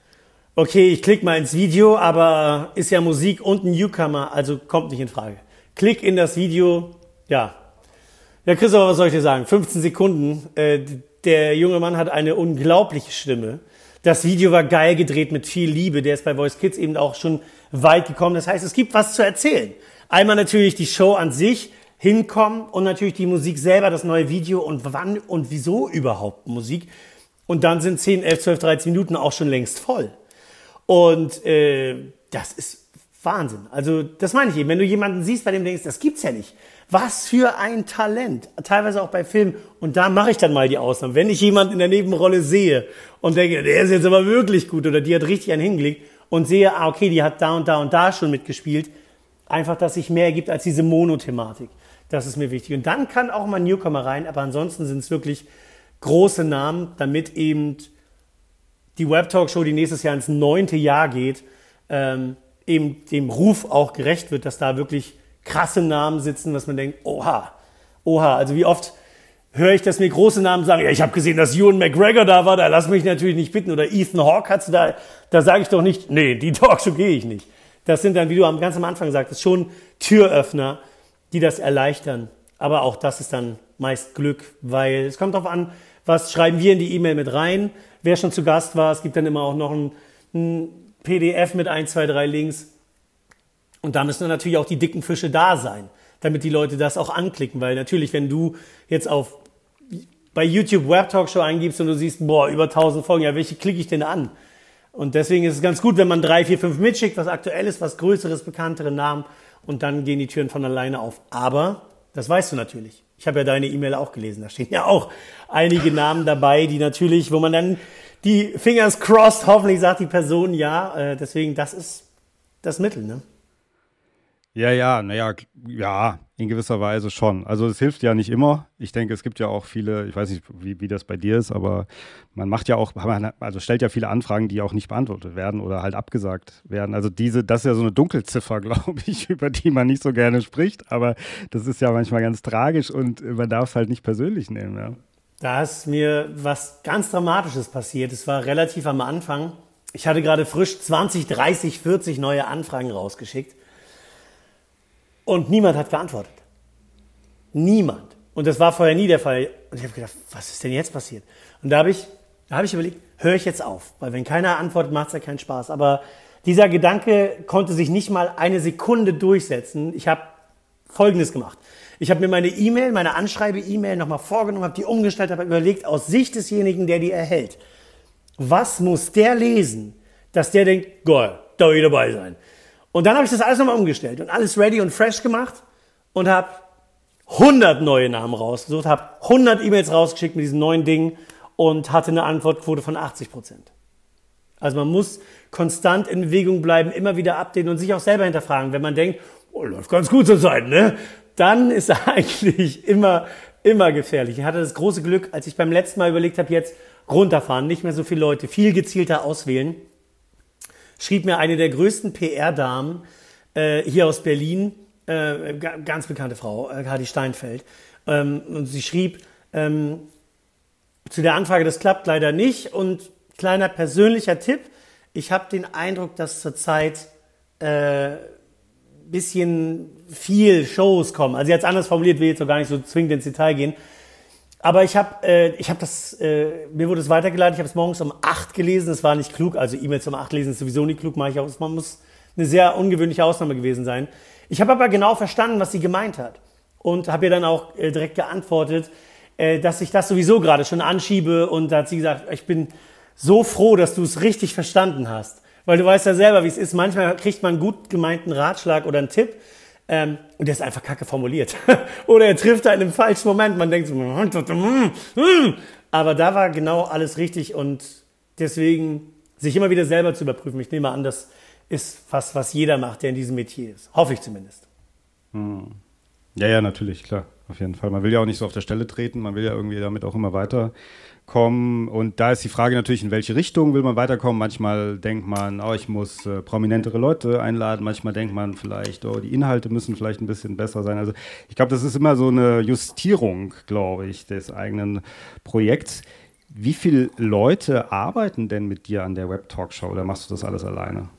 okay, ich klicke mal ins Video, aber ist ja Musik und ein Newcomer, also kommt nicht in Frage. Klick in das Video, ja. Ja, Christopher, was soll ich dir sagen? 15 Sekunden. Der junge Mann hat eine unglaubliche Stimme. Das Video war geil gedreht mit viel Liebe. Der ist bei Voice Kids eben auch schon weit gekommen. Das heißt, es gibt was zu erzählen. Einmal natürlich die Show an sich, hinkommen und natürlich die Musik selber, das neue Video und wann und wieso überhaupt Musik. Und dann sind 10, 11, 12, 13 Minuten auch schon längst voll. Und das ist Wahnsinn. Also das meine ich eben. Wenn du jemanden siehst, bei dem du denkst, das gibt's ja nicht. Was für ein Talent. Teilweise auch bei Filmen. Und da mache ich dann mal die Ausnahme. Wenn ich jemanden in der Nebenrolle sehe und denke, der ist jetzt aber wirklich gut oder die hat richtig einen hingelegt und sehe, okay, die hat da und da und da schon mitgespielt. Einfach, dass sich mehr ergibt als diese Monothematik. Das ist mir wichtig. Und dann kann auch mal ein Newcomer rein. Aber ansonsten sind es wirklich große Namen, damit eben die Web-Talk-Show, die nächstes Jahr ins 9. Jahr geht, eben dem Ruf auch gerecht wird, dass da wirklich krasse Namen sitzen, was man denkt, oha. Also wie oft höre ich, dass mir große Namen sagen, ja, ich habe gesehen, dass Ewan McGregor da war, da lass mich natürlich nicht bitten. Oder Ethan Hawke hat's da sage ich doch nicht, nee, die Talkshow gehe ich nicht. Das sind dann, wie du ganz am Anfang sagtest, schon Türöffner, die das erleichtern. Aber auch das ist dann meist Glück, weil es kommt darauf an, was schreiben wir in die E-Mail mit rein, wer schon zu Gast war. Es gibt dann immer auch noch ein PDF mit 1, 2, 3 Links. Und da müssen dann natürlich auch die dicken Fische da sein, damit die Leute das auch anklicken. Weil natürlich, wenn du jetzt bei YouTube Web Talkshow eingibst und du siehst, boah, über 1000 Folgen, ja, welche klicke ich denn an? Und deswegen ist es ganz gut, wenn man 3, 4, 5 mitschickt, was aktuell ist, was Größeres, bekanntere Namen. Und dann gehen die Türen von alleine auf. Aber, das weißt du natürlich. Ich habe ja deine E-Mail auch gelesen. Da stehen ja auch einige Namen dabei, die natürlich, wo man dann die Fingers crossed, hoffentlich sagt die Person ja. Deswegen, das ist das Mittel, ne? Ja, in gewisser Weise schon. Also es hilft ja nicht immer. Ich denke, es gibt ja auch viele, ich weiß nicht, wie das bei dir ist, aber man stellt ja viele Anfragen, die auch nicht beantwortet werden oder halt abgesagt werden. Also das ist ja so eine Dunkelziffer, glaube ich, über die man nicht so gerne spricht, aber das ist ja manchmal ganz tragisch und man darf es halt nicht persönlich nehmen, ja. Da ist mir was ganz Dramatisches passiert. Es war relativ am Anfang. Ich hatte gerade frisch 20, 30, 40 neue Anfragen rausgeschickt. Und niemand hat geantwortet. Niemand. Und das war vorher nie der Fall. Und ich habe gedacht, was ist denn jetzt passiert? Und da habe ich überlegt, höre ich jetzt auf. Weil wenn keiner antwortet, macht es ja keinen Spaß. Aber dieser Gedanke konnte sich nicht mal eine Sekunde durchsetzen. Ich habe Folgendes gemacht. Ich habe mir meine Anschreibe-E-Mail nochmal vorgenommen, habe die umgestellt, habe überlegt, aus Sicht desjenigen, der die erhält, was muss der lesen, dass der denkt, geil, da will ich dabei sein. Und dann habe ich das alles nochmal umgestellt und alles ready und fresh gemacht und habe 100 neue Namen rausgesucht, habe 100 E-Mails rausgeschickt mit diesen neuen Dingen und hatte eine Antwortquote von 80%. Also man muss konstant in Bewegung bleiben, immer wieder updaten und sich auch selber hinterfragen. Wenn man denkt, oh, läuft ganz gut zur Zeit, ne? Dann ist eigentlich immer gefährlich. Ich hatte das große Glück, als ich beim letzten Mal überlegt habe, jetzt runterfahren, nicht mehr so viele Leute, viel gezielter auswählen, schrieb mir eine der größten PR-Damen hier aus Berlin, ganz bekannte Frau, Hadi Steinfeld. Und sie schrieb zu der Anfrage, das klappt leider nicht. Und kleiner persönlicher Tipp, ich habe den Eindruck, dass zurzeit bisschen viel Shows kommen. Also jetzt anders formuliert, will jetzt noch gar nicht so zwingend ins Detail gehen. Aber ich habe mir wurde es weitergeleitet, ich habe es morgens um 8 gelesen, das war nicht klug, also E-Mails um 8 lesen ist sowieso nicht klug, mache ich auch, man muss eine sehr ungewöhnliche Ausnahme gewesen sein. Ich habe aber genau verstanden, was sie gemeint hat und habe ihr dann auch direkt geantwortet, dass ich das sowieso gerade schon anschiebe. Und da hat sie gesagt, ich bin so froh, dass du es richtig verstanden hast. Weil du weißt ja selber, wie es ist. Manchmal kriegt man einen gut gemeinten Ratschlag oder einen Tipp und der ist einfach kacke formuliert. Oder er trifft einen im falschen Moment. Man denkt so, aber da war genau alles richtig und deswegen sich immer wieder selber zu überprüfen. Ich nehme an, das ist fast, was jeder macht, der in diesem Metier ist. Hoffe ich zumindest. Ja, natürlich, klar. Auf jeden Fall. Man will ja auch nicht so auf der Stelle treten. Man will ja irgendwie damit auch immer weiterkommen. Und da ist die Frage natürlich, in welche Richtung will man weiterkommen. Manchmal denkt man, ich muss prominentere Leute einladen. Manchmal denkt man vielleicht, die Inhalte müssen vielleicht ein bisschen besser sein. Also ich glaube, das ist immer so eine Justierung, glaube ich, des eigenen Projekts. Wie viele Leute arbeiten denn mit dir an der Web-Talkshow oder machst du das alles alleine?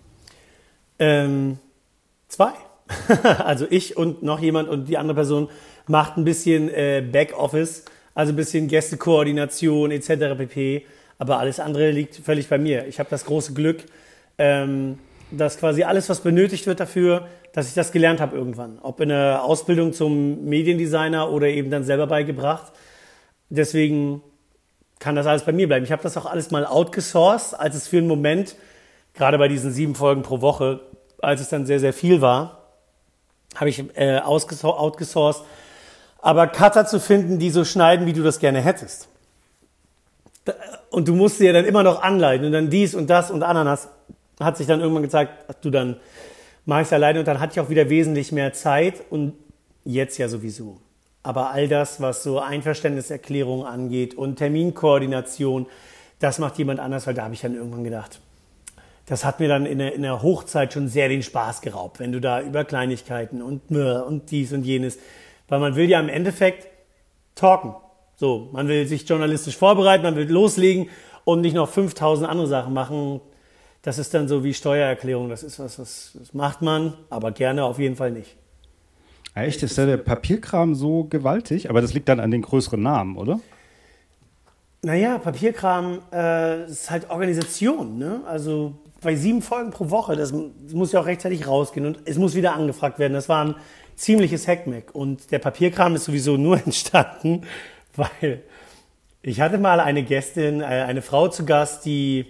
2. Also ich und noch jemand und die andere Person macht ein bisschen Backoffice, also ein bisschen Gästekoordination etc. pp. Aber alles andere liegt völlig bei mir. Ich habe das große Glück, dass quasi alles, was benötigt wird dafür, dass ich das gelernt habe irgendwann. Ob in der Ausbildung zum Mediendesigner oder eben dann selber beigebracht. Deswegen kann das alles bei mir bleiben. Ich habe das auch alles mal outgesourced, als es für einen Moment, gerade bei diesen 7 Folgen pro Woche, als es dann sehr, sehr viel war, habe ich outgesourced. Aber Cutter zu finden, die so schneiden, wie du das gerne hättest. Und du musst sie ja dann immer noch anleiten und dann dies und das und Ananas. Hat sich dann irgendwann gezeigt, dann mache ich es alleine und dann hatte ich auch wieder wesentlich mehr Zeit und jetzt ja sowieso. Aber all das, was so Einverständniserklärung angeht und Terminkoordination, das macht jemand anders, weil da habe ich dann irgendwann gedacht, das hat mir dann in der Hochzeit schon sehr den Spaß geraubt, wenn du da über Kleinigkeiten und dies und jenes, weil man will ja im Endeffekt talken. So, man will sich journalistisch vorbereiten, man will loslegen und nicht noch 5000 andere Sachen machen. Das ist dann so wie Steuererklärung, das ist was, das macht man, aber gerne auf jeden Fall nicht. Echt? Ist der Papierkram so gewaltig? Aber das liegt dann an den größeren Namen, oder? Naja, Papierkram ist halt Organisation, ne? Also bei 7 Folgen pro Woche, das muss ja auch rechtzeitig rausgehen und es muss wieder angefragt werden. Das war ein ziemliches Hackmack und der Papierkram ist sowieso nur entstanden, weil ich hatte mal eine Gästin, eine Frau zu Gast, die,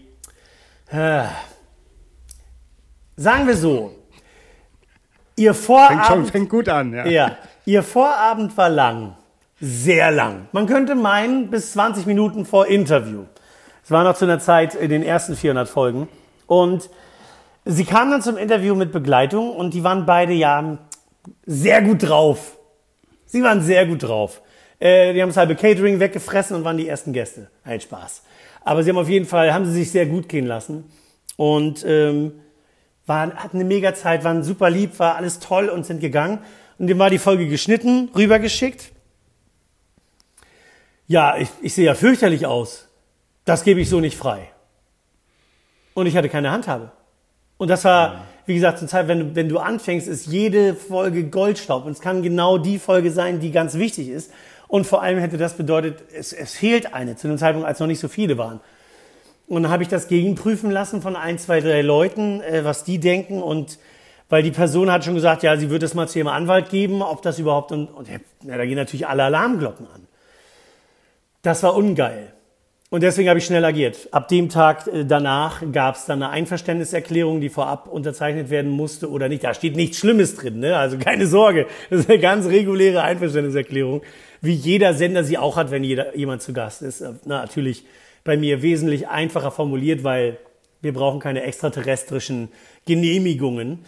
sagen wir so, ihr Vorabend... Fängt gut an, ja. Ja, ihr Vorabend war lang, sehr lang. Man könnte meinen, bis 20 Minuten vor Interview. Es war noch zu einer Zeit in den ersten 400 Folgen. Und sie kamen dann zum Interview mit Begleitung und die waren beide ja sehr gut drauf. Sie waren sehr gut drauf. Die haben das halbe Catering weggefressen und waren die ersten Gäste. Ein Spaß. Aber sie haben auf jeden Fall, haben sie sich sehr gut gehen lassen. Und hatten eine mega Zeit, waren super lieb, war alles toll und sind gegangen. Und dem war die Folge geschnitten, rübergeschickt. Ja, ich sehe ja fürchterlich aus. Das gebe ich so nicht frei. Und ich hatte keine Handhabe. Und das war, wie gesagt, zur Zeit, wenn du anfängst, ist jede Folge Goldstaub. Und es kann genau die Folge sein, die ganz wichtig ist. Und vor allem hätte das bedeutet, es fehlt eine, zu einem Zeitpunkt, als noch nicht so viele waren. Und dann habe ich das gegenprüfen lassen von 1, 2, 3 Leuten, was die denken. Und weil die Person hat schon gesagt, ja, sie würde es mal zu ihrem Anwalt geben, ob das überhaupt... Und da gehen natürlich alle Alarmglocken an. Das war ungeil. Und deswegen habe ich schnell agiert. Ab dem Tag danach gab es dann eine Einverständniserklärung, die vorab unterzeichnet werden musste oder nicht. Da steht nichts Schlimmes drin, ne? Also keine Sorge. Das ist eine ganz reguläre Einverständniserklärung, wie jeder Sender sie auch hat, wenn jemand zu Gast ist. Natürlich bei mir wesentlich einfacher formuliert, weil wir brauchen keine extraterrestrischen Genehmigungen.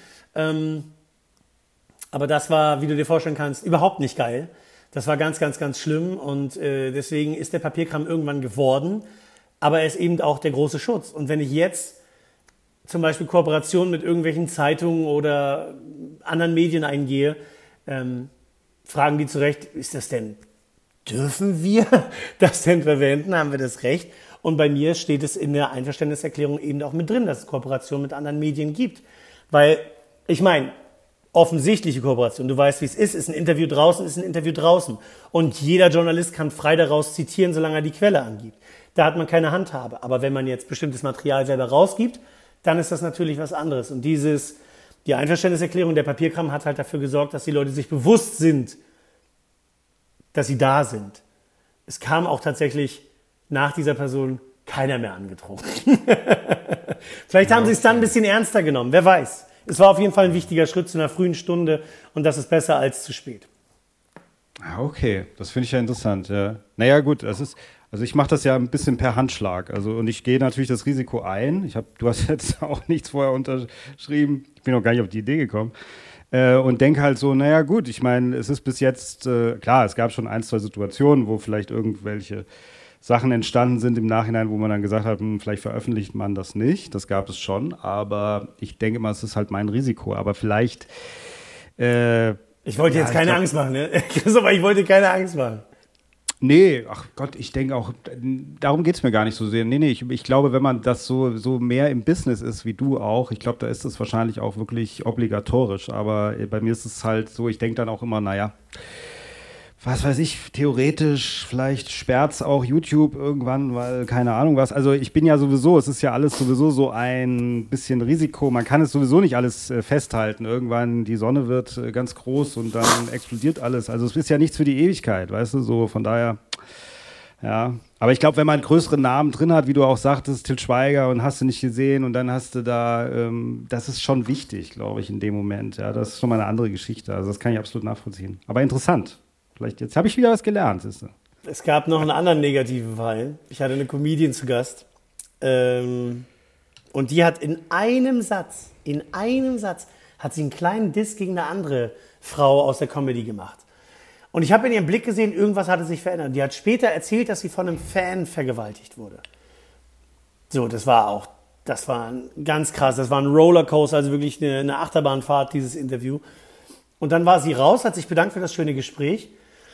Aber das war, wie du dir vorstellen kannst, überhaupt nicht geil. Das war ganz, ganz, ganz schlimm und deswegen ist der Papierkram irgendwann geworden, aber er ist eben auch der große Schutz. Und wenn ich jetzt zum Beispiel Kooperationen mit irgendwelchen Zeitungen oder anderen Medien eingehe, fragen die zu Recht, dürfen wir das denn verwenden? Haben wir das Recht? Und bei mir steht es in der Einverständniserklärung eben auch mit drin, dass es Kooperationen mit anderen Medien gibt. Weil, ich meine, offensichtliche Kooperation. Du weißt, wie es ist ein Interview draußen, ist ein Interview draußen. Und jeder Journalist kann frei daraus zitieren, solange er die Quelle angibt. Da hat man keine Handhabe. Aber wenn man jetzt bestimmtes Material selber rausgibt, dann ist das natürlich was anderes. Und die Einverständniserklärung, der Papierkram hat halt dafür gesorgt, dass die Leute sich bewusst sind, dass sie da sind. es kam auch tatsächlich nach dieser Person keiner mehr angetrunken. Vielleicht haben sie es dann ein bisschen ernster genommen, wer weiß. Es war auf jeden Fall ein wichtiger Schritt zu einer frühen Stunde und das ist besser als zu spät. Okay, das finde ich ja interessant. Ja. Naja gut, also ich mache das ja ein bisschen per Handschlag. Also und ich gehe natürlich das Risiko ein. Du hast jetzt auch nichts vorher unterschrieben. Ich bin noch gar nicht auf die Idee gekommen. Und denke halt so, naja gut, ich meine, es ist bis jetzt, klar, es gab schon 1, 2 Situationen, wo vielleicht irgendwelche Sachen entstanden sind im Nachhinein, wo man dann gesagt hat, vielleicht veröffentlicht man das nicht. Das gab es schon, aber ich denke mal, es ist halt mein Risiko. Aber vielleicht... ich wollte jetzt keine Angst machen, ne? Aber ich wollte keine Angst machen. Nee, ach Gott, ich denke auch, darum geht es mir gar nicht so sehr. Nee, ich glaube, wenn man das so mehr im Business ist, wie du auch, ich glaube, da ist es wahrscheinlich auch wirklich obligatorisch. Aber bei mir ist es halt so, ich denke dann auch immer, naja, was weiß ich, theoretisch, vielleicht sperrt's auch YouTube irgendwann, weil keine Ahnung was. Also ich bin ja sowieso, es ist ja alles sowieso so ein bisschen Risiko. Man kann es sowieso nicht alles festhalten. Irgendwann die Sonne wird ganz groß und dann explodiert alles. Also es ist ja nichts für die Ewigkeit, weißt du, so von daher, ja. Aber ich glaube, wenn man einen größeren Namen drin hat, wie du auch sagtest, Til Schweiger und hast du nicht gesehen und dann hast du da, das ist schon wichtig, glaube ich, in dem Moment. Ja, das ist schon mal eine andere Geschichte. Also das kann ich absolut nachvollziehen. Aber interessant. Vielleicht jetzt habe ich wieder was gelernt. Siehst du? Es gab noch einen anderen negativen Fall. Ich hatte eine Comedian zu Gast. Und die hat in einem Satz, hat sie einen kleinen Diss gegen eine andere Frau aus der Comedy gemacht. Und ich habe in ihrem Blick gesehen, irgendwas hatte sich verändert. Die hat später erzählt, dass sie von einem Fan vergewaltigt wurde. So, das war ganz krass. Das war ein Rollercoaster, also wirklich eine Achterbahnfahrt, dieses Interview. Und dann war sie raus, hat sich bedankt für das schöne Gespräch.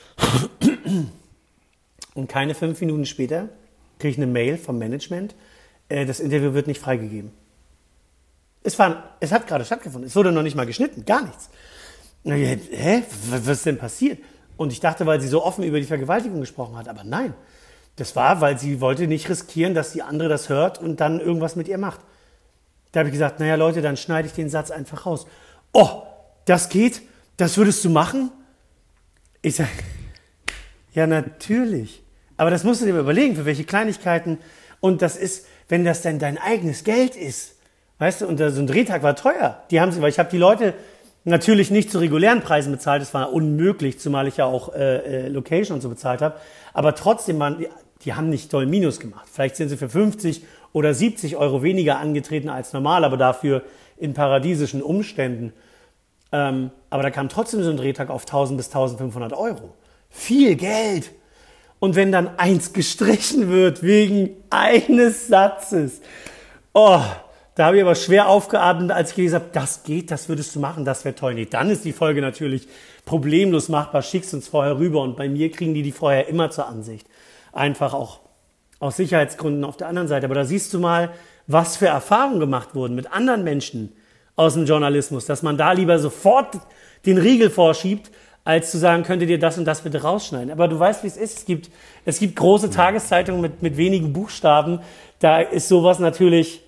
Und keine 5 Minuten später kriege ich eine Mail vom Management, das Interview wird nicht freigegeben. Es hat gerade stattgefunden, es wurde noch nicht mal geschnitten, gar nichts. Hä? Was ist denn passiert? Und ich dachte, weil sie so offen über die Vergewaltigung gesprochen hat, aber nein. Das war, weil sie wollte nicht riskieren, dass die andere das hört und dann irgendwas mit ihr macht. Da habe ich gesagt, naja Leute, dann schneide ich den Satz einfach raus. Oh, das geht? Das würdest du machen? Ich sage, ja, natürlich. Aber das musst du dir mal überlegen, für welche Kleinigkeiten. Und das ist, wenn das denn dein eigenes Geld ist. Weißt du, und so ein Drehtag war teuer. Weil ich habe die Leute natürlich nicht zu regulären Preisen bezahlt. Das war unmöglich, zumal ich ja auch Location und so bezahlt habe. Aber trotzdem die haben nicht doll Minus gemacht. Vielleicht sind sie für 50 oder 70 Euro weniger angetreten als normal, aber dafür in paradiesischen Umständen. Aber da kam trotzdem so ein Drehtag auf 1.000 bis 1.500 Euro. Viel Geld. Und wenn dann eins gestrichen wird wegen eines Satzes. Oh, da habe ich aber schwer aufgeatmet, als ich gelesen habe, das geht, das würdest du machen, das wäre toll. Nee, dann ist die Folge natürlich problemlos machbar, schickst uns vorher rüber. Und bei mir kriegen die vorher immer zur Ansicht. Einfach auch aus Sicherheitsgründen auf der anderen Seite. Aber da siehst du mal, was für Erfahrungen gemacht wurden mit anderen Menschen aus dem Journalismus, dass man da lieber sofort den Riegel vorschiebt, als zu sagen, könntet ihr das und das bitte rausschneiden. Aber du weißt, wie es ist. Es gibt große Tageszeitungen mit wenigen Buchstaben. Da ist sowas natürlich,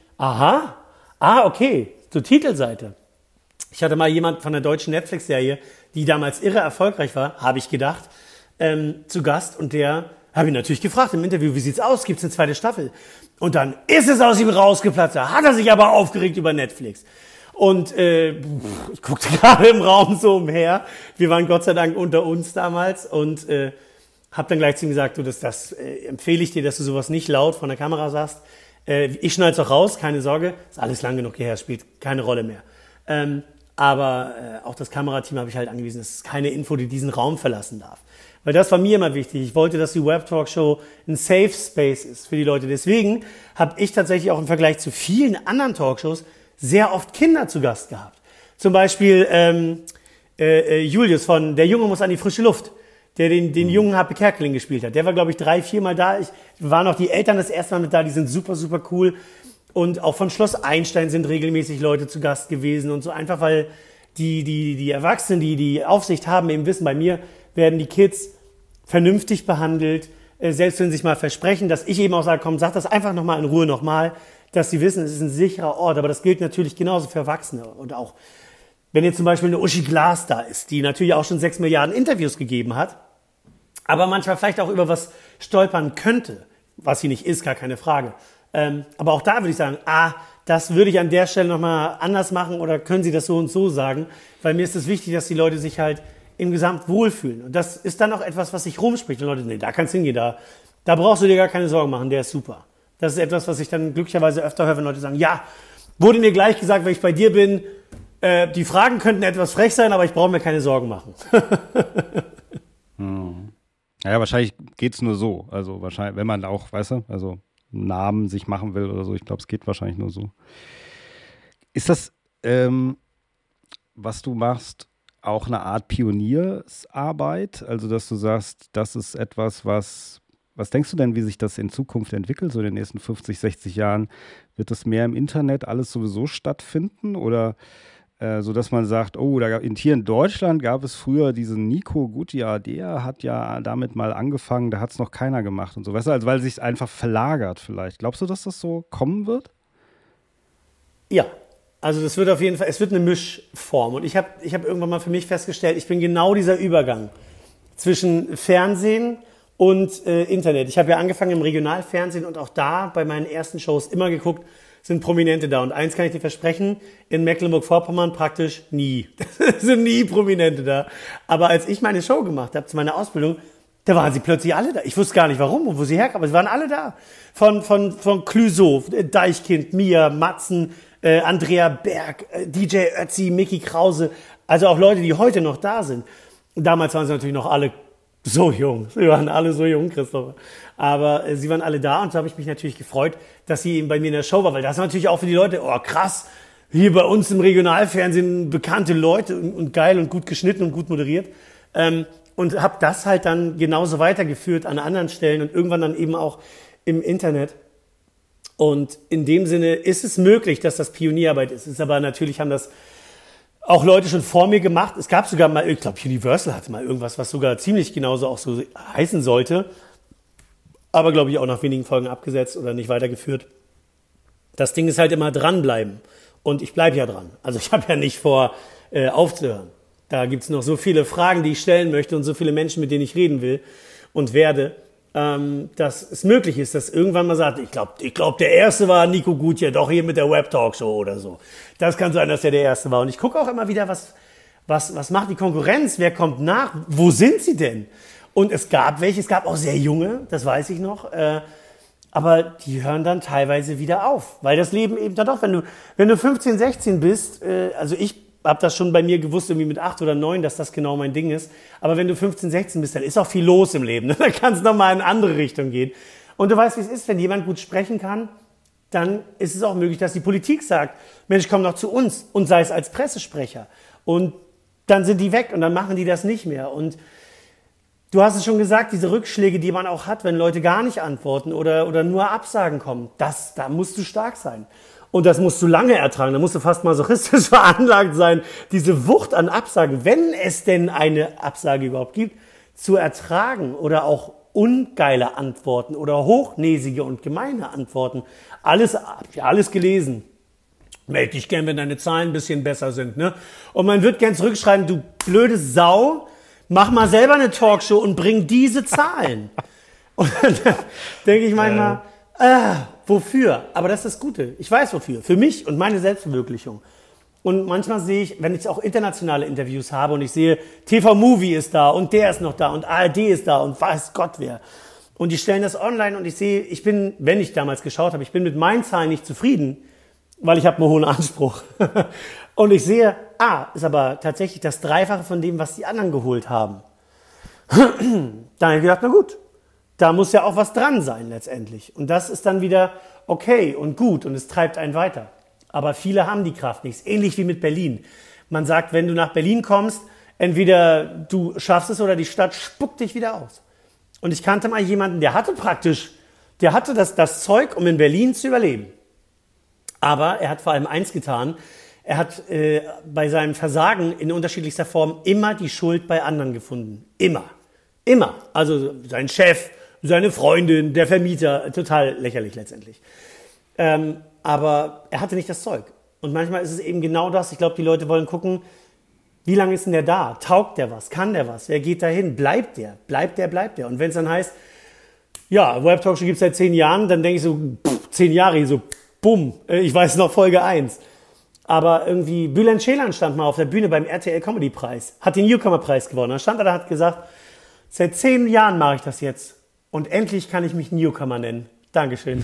okay, zur Titelseite. Ich hatte mal jemand von der deutschen Netflix-Serie, die damals irre erfolgreich war, habe ich gedacht, zu Gast. Und der habe ich natürlich gefragt im Interview, wie sieht's aus? Gibt's eine zweite Staffel? Und dann ist es aus ihm rausgeplatzt. Da hat er sich aber aufgeregt über Netflix. Und ich guckte gerade im Raum so umher. Wir waren Gott sei Dank unter uns damals und habe dann gleich zu ihm gesagt, du, das empfehle ich dir, dass du sowas nicht laut von der Kamera sagst. Ich schneide es auch raus, keine Sorge. Ist alles lang genug hierher, spielt keine Rolle mehr. Aber auch das Kamerateam habe ich halt angewiesen, das ist keine Info, die diesen Raum verlassen darf. Weil das war mir immer wichtig. Ich wollte, dass die Web Talkshow ein Safe Space ist für die Leute. Deswegen habe ich tatsächlich auch im Vergleich zu vielen anderen Talkshows sehr oft Kinder zu Gast gehabt. Zum Beispiel Julius von Der Junge muss an die frische Luft, der den jungen Happe Kerkeling gespielt hat. Der war, glaube ich, 3-4 Mal da. Waren auch die Eltern das erste Mal mit da, die sind super, super cool. Und auch von Schloss Einstein sind regelmäßig Leute zu Gast gewesen und so, einfach weil die Erwachsenen, die Aufsicht haben, eben wissen, bei mir werden die Kids vernünftig behandelt, selbst wenn sie sich mal versprechen, dass ich eben auch sage, komm, sag das einfach nochmal in Ruhe nochmal, dass sie wissen, es ist ein sicherer Ort. Aber das gilt natürlich genauso für Erwachsene. Und auch, wenn jetzt zum Beispiel eine Uschi Glas da ist, die natürlich auch schon 6 Milliarden Interviews gegeben hat, aber manchmal vielleicht auch über was stolpern könnte, was sie nicht ist, gar keine Frage. Aber auch da würde ich sagen, das würde ich an der Stelle nochmal anders machen oder können Sie das so und so sagen, weil mir ist es wichtig, dass die Leute sich halt im Gesamt wohlfühlen. Und das ist dann auch etwas, was sich rumspricht. Und Leute, nee, da kannst du hingehen, da brauchst du dir gar keine Sorgen machen, der ist super. Das ist etwas, was ich dann glücklicherweise öfter höre, wenn Leute sagen, ja, wurde mir gleich gesagt, wenn ich bei dir bin, die Fragen könnten etwas frech sein, aber ich brauche mir keine Sorgen machen. Ja, wahrscheinlich geht's nur so. Also wahrscheinlich, wenn man auch, weißt du, also einen Namen sich machen will oder so, ich glaube, es geht wahrscheinlich nur so. Ist das, was du machst, auch eine Art Pioniersarbeit? Also, dass du sagst, das ist etwas, was denkst du denn, wie sich das in Zukunft entwickelt, so in den nächsten 50, 60 Jahren? Wird das mehr im Internet alles sowieso stattfinden oder so, dass man sagt, oh, hier in Deutschland gab es früher diesen Nico Gutia, der hat ja damit mal angefangen, da hat es noch keiner gemacht und so, weißt du, also weil es sich einfach verlagert vielleicht. Glaubst du, dass das so kommen wird? Ja, also das wird auf jeden Fall, es wird eine Mischform und ich hab irgendwann mal für mich festgestellt, ich bin genau dieser Übergang zwischen Fernsehen und Internet. Ich habe ja angefangen im Regionalfernsehen und auch da bei meinen ersten Shows immer geguckt, sind Prominente da. Und eins kann ich dir versprechen, in Mecklenburg-Vorpommern praktisch nie. Es sind nie Prominente da. Aber als ich meine Show gemacht habe, zu meiner Ausbildung, da waren sie plötzlich alle da. Ich wusste gar nicht warum und wo sie herkamen, aber sie waren alle da. Von Clouseau, Deichkind, Mia, Matzen, Andrea Berg, DJ Ötzi, Mickey Krause. Also auch Leute, die heute noch da sind. Damals waren sie natürlich noch alle so jung. Sie waren alle so jung, Christopher. Aber sie waren alle da und so habe ich mich natürlich gefreut, dass sie eben bei mir in der Show war, weil das war natürlich auch für die Leute, oh krass, hier bei uns im Regionalfernsehen bekannte Leute und geil und gut geschnitten und gut moderiert. Und habe das halt dann genauso weitergeführt an anderen Stellen und irgendwann dann eben auch im Internet. Und in dem Sinne ist es möglich, dass das Pionierarbeit ist. Es ist aber natürlich haben das auch Leute schon vor mir gemacht. Es gab sogar mal, ich glaube, Universal hatte mal irgendwas, was sogar ziemlich genauso auch so heißen sollte. Aber, glaube ich, auch nach wenigen Folgen abgesetzt oder nicht weitergeführt. Das Ding ist halt immer dranbleiben. Und ich bleibe ja dran. Also ich habe ja nicht vor, aufzuhören. Da gibt's noch so viele Fragen, die ich stellen möchte und so viele Menschen, mit denen ich reden will und werde, dass es möglich ist, dass irgendwann mal sagt, ich glaub, der Erste war Nico Gutia, doch hier mit der Web-Talkshow oder so. Das kann sein, dass der Erste war. Und ich gucke auch immer wieder, was macht die Konkurrenz, wer kommt nach, wo sind sie denn? Und es gab auch sehr junge, das weiß ich noch, aber die hören dann teilweise wieder auf, weil das Leben eben dann doch, wenn du 15, 16 bist, also ich habe das schon bei mir gewusst, irgendwie mit 8 oder 9, dass das genau mein Ding ist, aber wenn du 15, 16 bist, dann ist auch viel los im Leben, dann kann es nochmal in eine andere Richtung gehen. Und du weißt, wie es ist, wenn jemand gut sprechen kann, dann ist es auch möglich, dass die Politik sagt, Mensch, komm doch zu uns und sei es als Pressesprecher. Und dann sind die weg und dann machen die das nicht mehr. Und du hast es schon gesagt, diese Rückschläge, die man auch hat, wenn Leute gar nicht antworten oder nur Absagen kommen, da musst du stark sein. Und das musst du lange ertragen, da musst du fast masochistisch veranlagt sein, diese Wucht an Absagen, wenn es denn eine Absage überhaupt gibt, zu ertragen oder auch ungeile Antworten oder hochnäsige und gemeine Antworten. Alles gelesen. Meld dich gern, wenn deine Zahlen ein bisschen besser sind, ne? Und man wird gern zurückschreiben, du blöde Sau, mach mal selber eine Talkshow und bring diese Zahlen. Und dann denke ich manchmal, wofür? Aber das ist das Gute. Ich weiß wofür. Für mich und meine Selbstverwirklichung. Und manchmal sehe ich, wenn ich auch internationale Interviews habe und ich sehe, TV-Movie ist da und der ist noch da und ARD ist da und weiß Gott wer. Und die stellen das online und ich sehe, wenn ich damals geschaut habe, ich bin mit meinen Zahlen nicht zufrieden, weil ich habe einen hohen Anspruch. Und ich sehe, ist aber tatsächlich das Dreifache von dem, was die anderen geholt haben. Dann habe ich gedacht, na gut, da muss ja auch was dran sein letztendlich. Und das ist dann wieder okay und gut und es treibt einen weiter. Aber viele haben die Kraft nicht. Ähnlich wie mit Berlin. Man sagt, wenn du nach Berlin kommst, entweder du schaffst es oder die Stadt spuckt dich wieder aus. Und ich kannte mal jemanden, der hatte das Zeug, um in Berlin zu überleben. Aber er hat vor allem eins getan. Er hat bei seinem Versagen in unterschiedlichster Form immer die Schuld bei anderen gefunden. Immer. Immer. Also sein Chef, seine Freundin, der Vermieter. Total lächerlich letztendlich. Aber er hatte nicht das Zeug. Und manchmal ist es eben genau das. Ich glaube, die Leute wollen gucken, Wie lange ist denn der da? Taugt der was? Kann der was? Wer geht da hin? Bleibt der? Bleibt der? Bleibt der? Und wenn es dann heißt, ja, Web Talkshow gibt es seit 10 Jahren, dann denke ich so, 10 Jahre, so, bumm, ich weiß noch Folge 1. Aber irgendwie, Bülent Ceylan stand mal auf der Bühne beim RTL Comedy Preis, hat den Newcomer-Preis gewonnen. Dann stand er da, hat gesagt, seit 10 Jahren mache ich das jetzt und endlich kann ich mich Newcomer nennen. Dankeschön.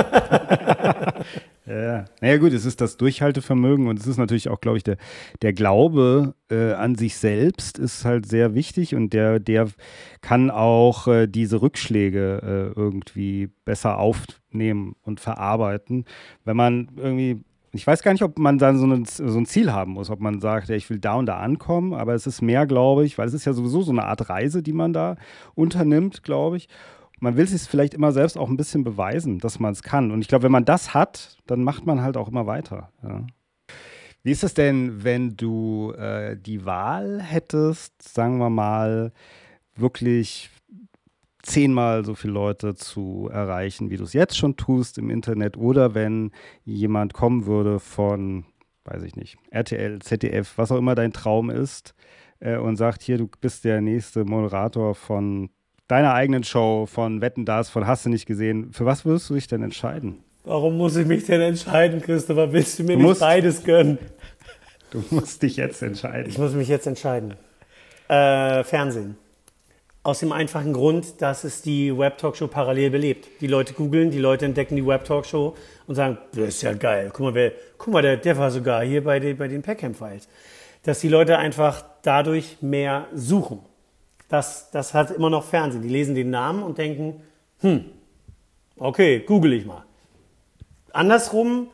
Ja, naja gut, es ist das Durchhaltevermögen und es ist natürlich auch, glaube ich, der Glaube an sich selbst ist halt sehr wichtig und der kann auch diese Rückschläge irgendwie besser aufnehmen und verarbeiten, wenn man irgendwie, ich weiß gar nicht, ob man dann so ein Ziel haben muss, ob man sagt, ja, ich will da und da ankommen, aber es ist mehr, glaube ich, weil es ist ja sowieso so eine Art Reise, die man da unternimmt, glaube ich. Man will sich vielleicht immer selbst auch ein bisschen beweisen, dass man es kann. Und ich glaube, wenn man das hat, dann macht man halt auch immer weiter. Ja. Wie ist es denn, wenn du die Wahl hättest, sagen wir mal, wirklich 10-mal so viele Leute zu erreichen, wie du es jetzt schon tust im Internet, oder wenn jemand kommen würde von, weiß ich nicht, RTL, ZDF, was auch immer dein Traum ist, und sagt, hier, du bist der nächste Moderator von deiner eigenen Show, von Wetten, dass, von Hast du nicht gesehen. Für was würdest du dich denn entscheiden? Warum muss ich mich denn entscheiden, Christopher? Willst du mir nicht beides gönnen? Du musst dich jetzt entscheiden. Ich muss mich jetzt entscheiden. Fernsehen. Aus dem einfachen Grund, dass es die Web-Talkshow parallel belebt. Die Leute googeln, die Leute entdecken die Web-Talkshow und sagen, das ist ja geil. Guck mal, der war sogar hier bei den Peckham-Files. Dass die Leute einfach dadurch mehr suchen. Das hat immer noch Fernsehen. Die lesen den Namen und denken, okay, google ich mal. Andersrum,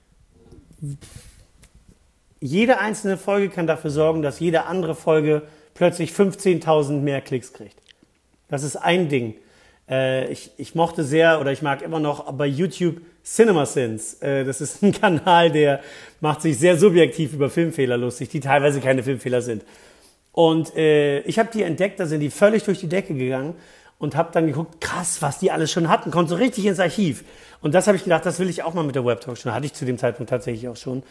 jede einzelne Folge kann dafür sorgen, dass jede andere Folge plötzlich 15.000 mehr Klicks kriegt. Das ist ein Ding. Ich mochte sehr, oder ich mag immer noch bei YouTube CinemaSins. Das ist ein Kanal, der macht sich sehr subjektiv über Filmfehler lustig, die teilweise keine Filmfehler sind. Und ich habe die entdeckt, da sind die völlig durch die Decke gegangen und habe dann geguckt, krass, was die alles schon hatten, kommt so richtig ins Archiv. Und das habe ich gedacht, das will ich auch mal mit der Web-Talkshow. Hatte ich zu dem Zeitpunkt tatsächlich auch schon.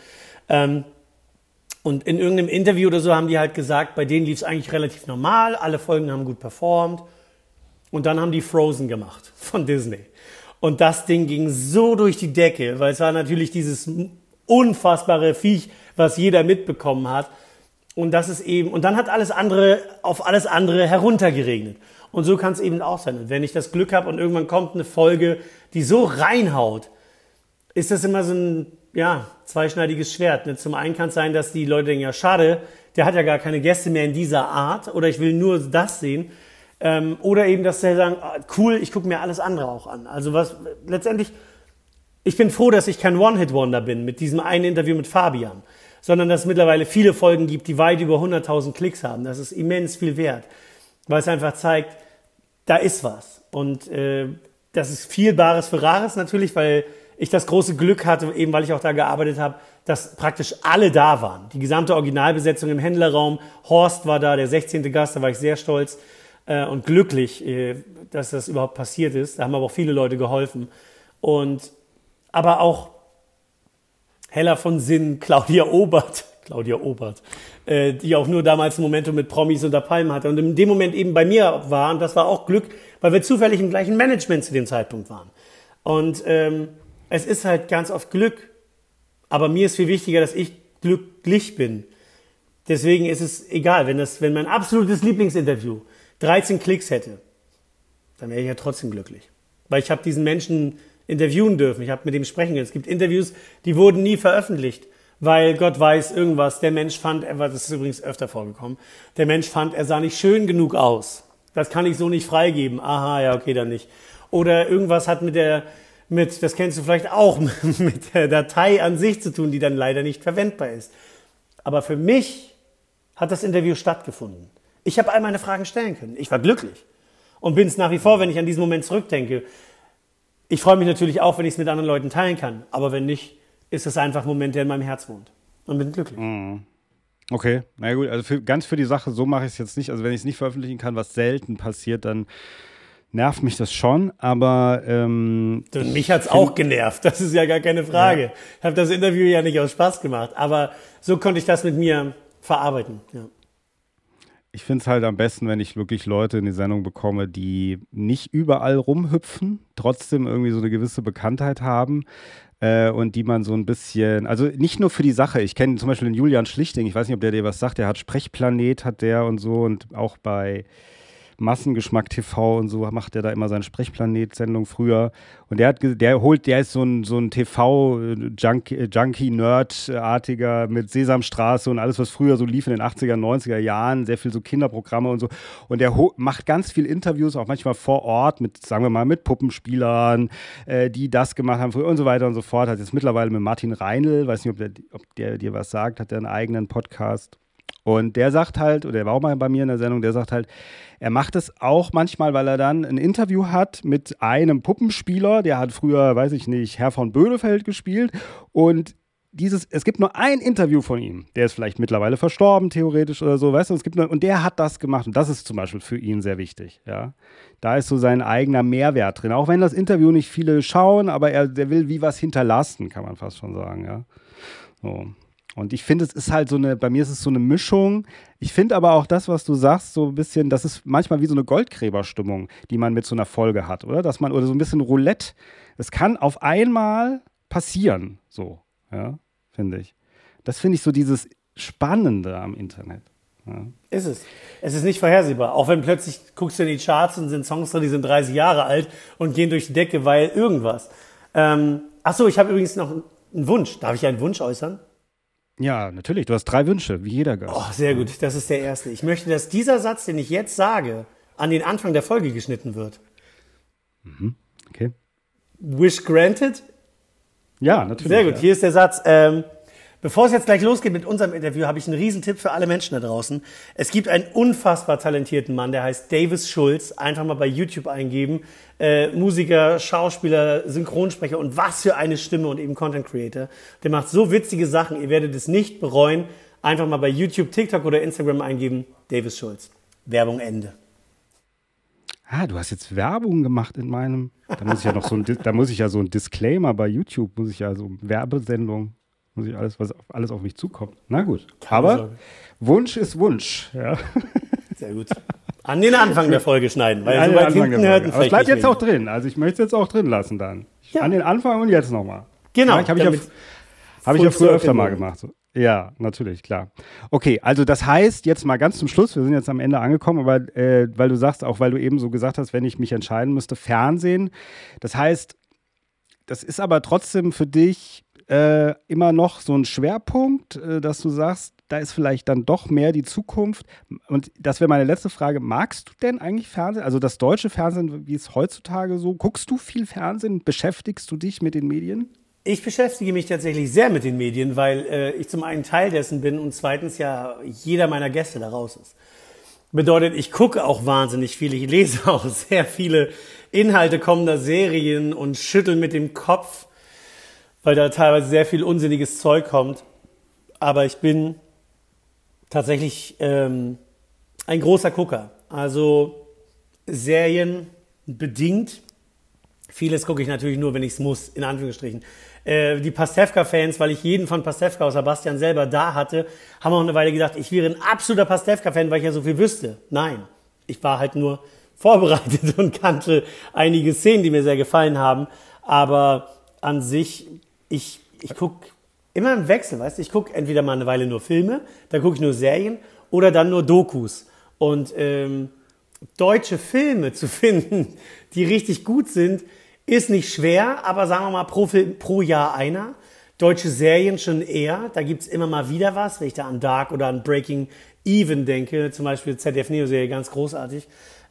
Und in irgendeinem Interview oder so haben die halt gesagt, bei denen lief es eigentlich relativ normal, alle Folgen haben gut performt. Und dann haben die Frozen gemacht von Disney. Und das Ding ging so durch die Decke, weil es war natürlich dieses unfassbare Viech, was jeder mitbekommen hat. Und das ist eben, und dann hat alles andere auf alles andere heruntergeregnet. Und so kann es eben auch sein. Und wenn ich das Glück habe und irgendwann kommt eine Folge, die so reinhaut, ist das immer so ein, zweischneidiges Schwert. Ne? Zum einen kann es sein, dass die Leute denken, ja schade, der hat ja gar keine Gäste mehr in dieser Art, oder ich will nur das sehen. Oder eben, dass sie sagen, cool, ich gucke mir alles andere auch an. Also letztendlich, ich bin froh, dass ich kein One-Hit-Wonder bin mit diesem einen Interview mit Fabian, sondern dass es mittlerweile viele Folgen gibt, die weit über 100.000 Klicks haben. Das ist immens viel wert, weil es einfach zeigt, da ist was. Und das ist viel Bares für Rares natürlich, weil ich das große Glück hatte, eben weil ich auch da gearbeitet habe, dass praktisch alle da waren. Die gesamte Originalbesetzung im Händlerraum, Horst war da, der 16. Gast, da war ich sehr stolz und glücklich, dass das überhaupt passiert ist. Da haben aber auch viele Leute geholfen. Aber auch Hella von Sinn, Claudia Obert, die auch nur damals ein Momentum mit Promis unter Palmen hatte und in dem Moment eben bei mir war. Und das war auch Glück, weil wir zufällig im gleichen Management zu dem Zeitpunkt waren. Und es ist halt ganz oft Glück. Aber mir ist viel wichtiger, dass ich glücklich bin. Deswegen ist es egal, wenn mein absolutes Lieblingsinterview 13 Klicks hätte, dann wäre ich ja trotzdem glücklich. Weil ich habe diesen Menschen interviewen dürfen, ich habe mit ihm sprechen können. Es gibt Interviews, die wurden nie veröffentlicht, weil Gott weiß irgendwas, der Mensch fand, das ist übrigens öfter vorgekommen, der Mensch fand, er sah nicht schön genug aus. Das kann ich so nicht freigeben. Aha, ja, okay, dann nicht. Oder irgendwas hat das kennst du vielleicht auch, mit der Datei an sich zu tun, die dann leider nicht verwendbar ist. Aber für mich hat das Interview stattgefunden. Ich habe all meine Fragen stellen können. Ich war glücklich. Und bin es nach wie vor, wenn ich an diesen Moment zurückdenke. Ich freue mich natürlich auch, wenn ich es mit anderen Leuten teilen kann. Aber wenn nicht, ist es einfach ein Moment, der in meinem Herz wohnt. Und bin glücklich. Okay, na gut, also ganz für die Sache, so mache ich es jetzt nicht. Also wenn ich es nicht veröffentlichen kann, was selten passiert, dann nervt mich das schon, aber mich hat's auch genervt, das ist ja gar keine Frage. Ja. Ich habe das Interview ja nicht aus Spaß gemacht, aber so konnte ich das mit mir verarbeiten. Ja. Ich finde es halt am besten, wenn ich wirklich Leute in die Sendung bekomme, die nicht überall rumhüpfen, trotzdem irgendwie so eine gewisse Bekanntheit haben und die man so ein bisschen, also nicht nur für die Sache, ich kenne zum Beispiel den Julian Schlichting, ich weiß nicht, ob der dir was sagt, der hat Sprechplanet, hat der und so und auch bei Massengeschmack TV und so macht er da immer seine Sprechplanet-Sendung früher. Und der ist so ein TV-Junkie-Nerd-artiger mit Sesamstraße und alles, was früher so lief in den 80er, 90er Jahren, sehr viel so Kinderprogramme und so. Und der macht ganz viel Interviews, auch manchmal vor Ort mit, sagen wir mal, mit Puppenspielern, die das gemacht haben früher und so weiter und so fort. Hat jetzt mittlerweile mit Martin Reinl, weiß nicht, ob der dir was sagt, hat der einen eigenen Podcast. Und der sagt halt, oder der war auch mal bei mir in der Sendung, der sagt halt, er macht es auch manchmal, weil er dann ein Interview hat mit einem Puppenspieler, der hat früher, weiß ich nicht, Herr von Böhnefeld gespielt und es gibt nur ein Interview von ihm, der ist vielleicht mittlerweile verstorben, theoretisch oder so, weißt du, und der hat das gemacht und das ist zum Beispiel für ihn sehr wichtig, ja. Da ist so sein eigener Mehrwert drin, auch wenn das Interview nicht viele schauen, aber der will wie was hinterlassen, kann man fast schon sagen, ja. So. Und ich finde, es ist halt bei mir ist es so eine Mischung. Ich finde aber auch das, was du sagst, so ein bisschen, das ist manchmal wie so eine Goldgräberstimmung, die man mit so einer Folge hat, oder? Oder so ein bisschen Roulette. Es kann auf einmal passieren, so, ja, finde ich. Das finde ich so dieses Spannende am Internet. Ja. Ist es. Es ist nicht vorhersehbar. Auch wenn plötzlich guckst du in die Charts und sind Songs drin, die sind 30 Jahre alt und gehen durch die Decke, weil irgendwas. Achso, ich habe übrigens noch einen Wunsch. Darf ich einen Wunsch äußern? Ja, natürlich. Du hast 3 Wünsche, wie jeder Gast. Oh, sehr gut. Das ist der erste. Ich möchte, dass dieser Satz, den ich jetzt sage, an den Anfang der Folge geschnitten wird. Mhm. Okay. Wish granted? Ja, natürlich. Sehr gut. Ja. Hier ist der Satz. Bevor es jetzt gleich losgeht mit unserem Interview, habe ich einen Riesentipp für alle Menschen da draußen. Es gibt einen unfassbar talentierten Mann, der heißt Davis Schulz. Einfach mal bei YouTube eingeben. Musiker, Schauspieler, Synchronsprecher und was für eine Stimme und eben Content Creator. Der macht so witzige Sachen, ihr werdet es nicht bereuen. Einfach mal bei YouTube, TikTok oder Instagram eingeben. Davis Schulz. Werbung Ende. Ah, du hast jetzt Werbung gemacht in meinem. Da muss ich ja noch so ein Disclaimer bei YouTube, muss ich ja so Werbesendung. Muss ich alles auf mich zukommt. Na gut. Aber Wunsch ist Wunsch. Ja. Sehr gut. An den Anfang der Folge schneiden, weil so weit hinten hört Aber es bleibt jetzt auch drin. Also ich möchte es jetzt auch drin lassen dann. Ja. An den Anfang und jetzt nochmal. Genau. Habe ich ja früher öfter mal gemacht. So. Ja, natürlich, klar. Okay, also das heißt, jetzt mal ganz zum Schluss, wir sind jetzt am Ende angekommen, aber weil du sagst, auch weil du eben so gesagt hast, wenn ich mich entscheiden müsste, Fernsehen. Das heißt, das ist aber trotzdem für dich immer noch so ein Schwerpunkt, dass du sagst, da ist vielleicht dann doch mehr die Zukunft. Und das wäre meine letzte Frage. Magst du denn eigentlich Fernsehen? Also das deutsche Fernsehen, wie es heutzutage so? Guckst du viel Fernsehen? Beschäftigst du dich mit den Medien? Ich beschäftige mich tatsächlich sehr mit den Medien, weil ich zum einen Teil dessen bin und zweitens ja jeder meiner Gäste da raus ist. Bedeutet, ich gucke auch wahnsinnig viel, ich lese auch sehr viele Inhalte kommender Serien und schüttel mit dem Kopf, weil da teilweise sehr viel unsinniges Zeug kommt. Aber ich bin tatsächlich ein großer Gucker. Also Serien bedingt. Vieles gucke ich natürlich nur, wenn ich es muss, in Anführungsstrichen. Die Pastewka-Fans, weil ich jeden von Pastewka außer Bastian selber da hatte, haben auch eine Weile gedacht, ich wäre ein absoluter Pastewka-Fan, weil ich ja so viel wüsste. Nein, ich war halt nur vorbereitet und kannte einige Szenen, die mir sehr gefallen haben. Aber an sich, ich gucke immer im Wechsel, weißt du? Ich gucke entweder mal eine Weile nur Filme, dann gucke ich nur Serien oder dann nur Dokus. Und deutsche Filme zu finden, die richtig gut sind, ist nicht schwer, aber sagen wir mal pro Jahr einer. Deutsche Serien schon eher, da gibt's immer mal wieder was, wenn ich da an Dark oder an Breaking Even denke, zum Beispiel ZDF-Neo-Serie, ganz großartig.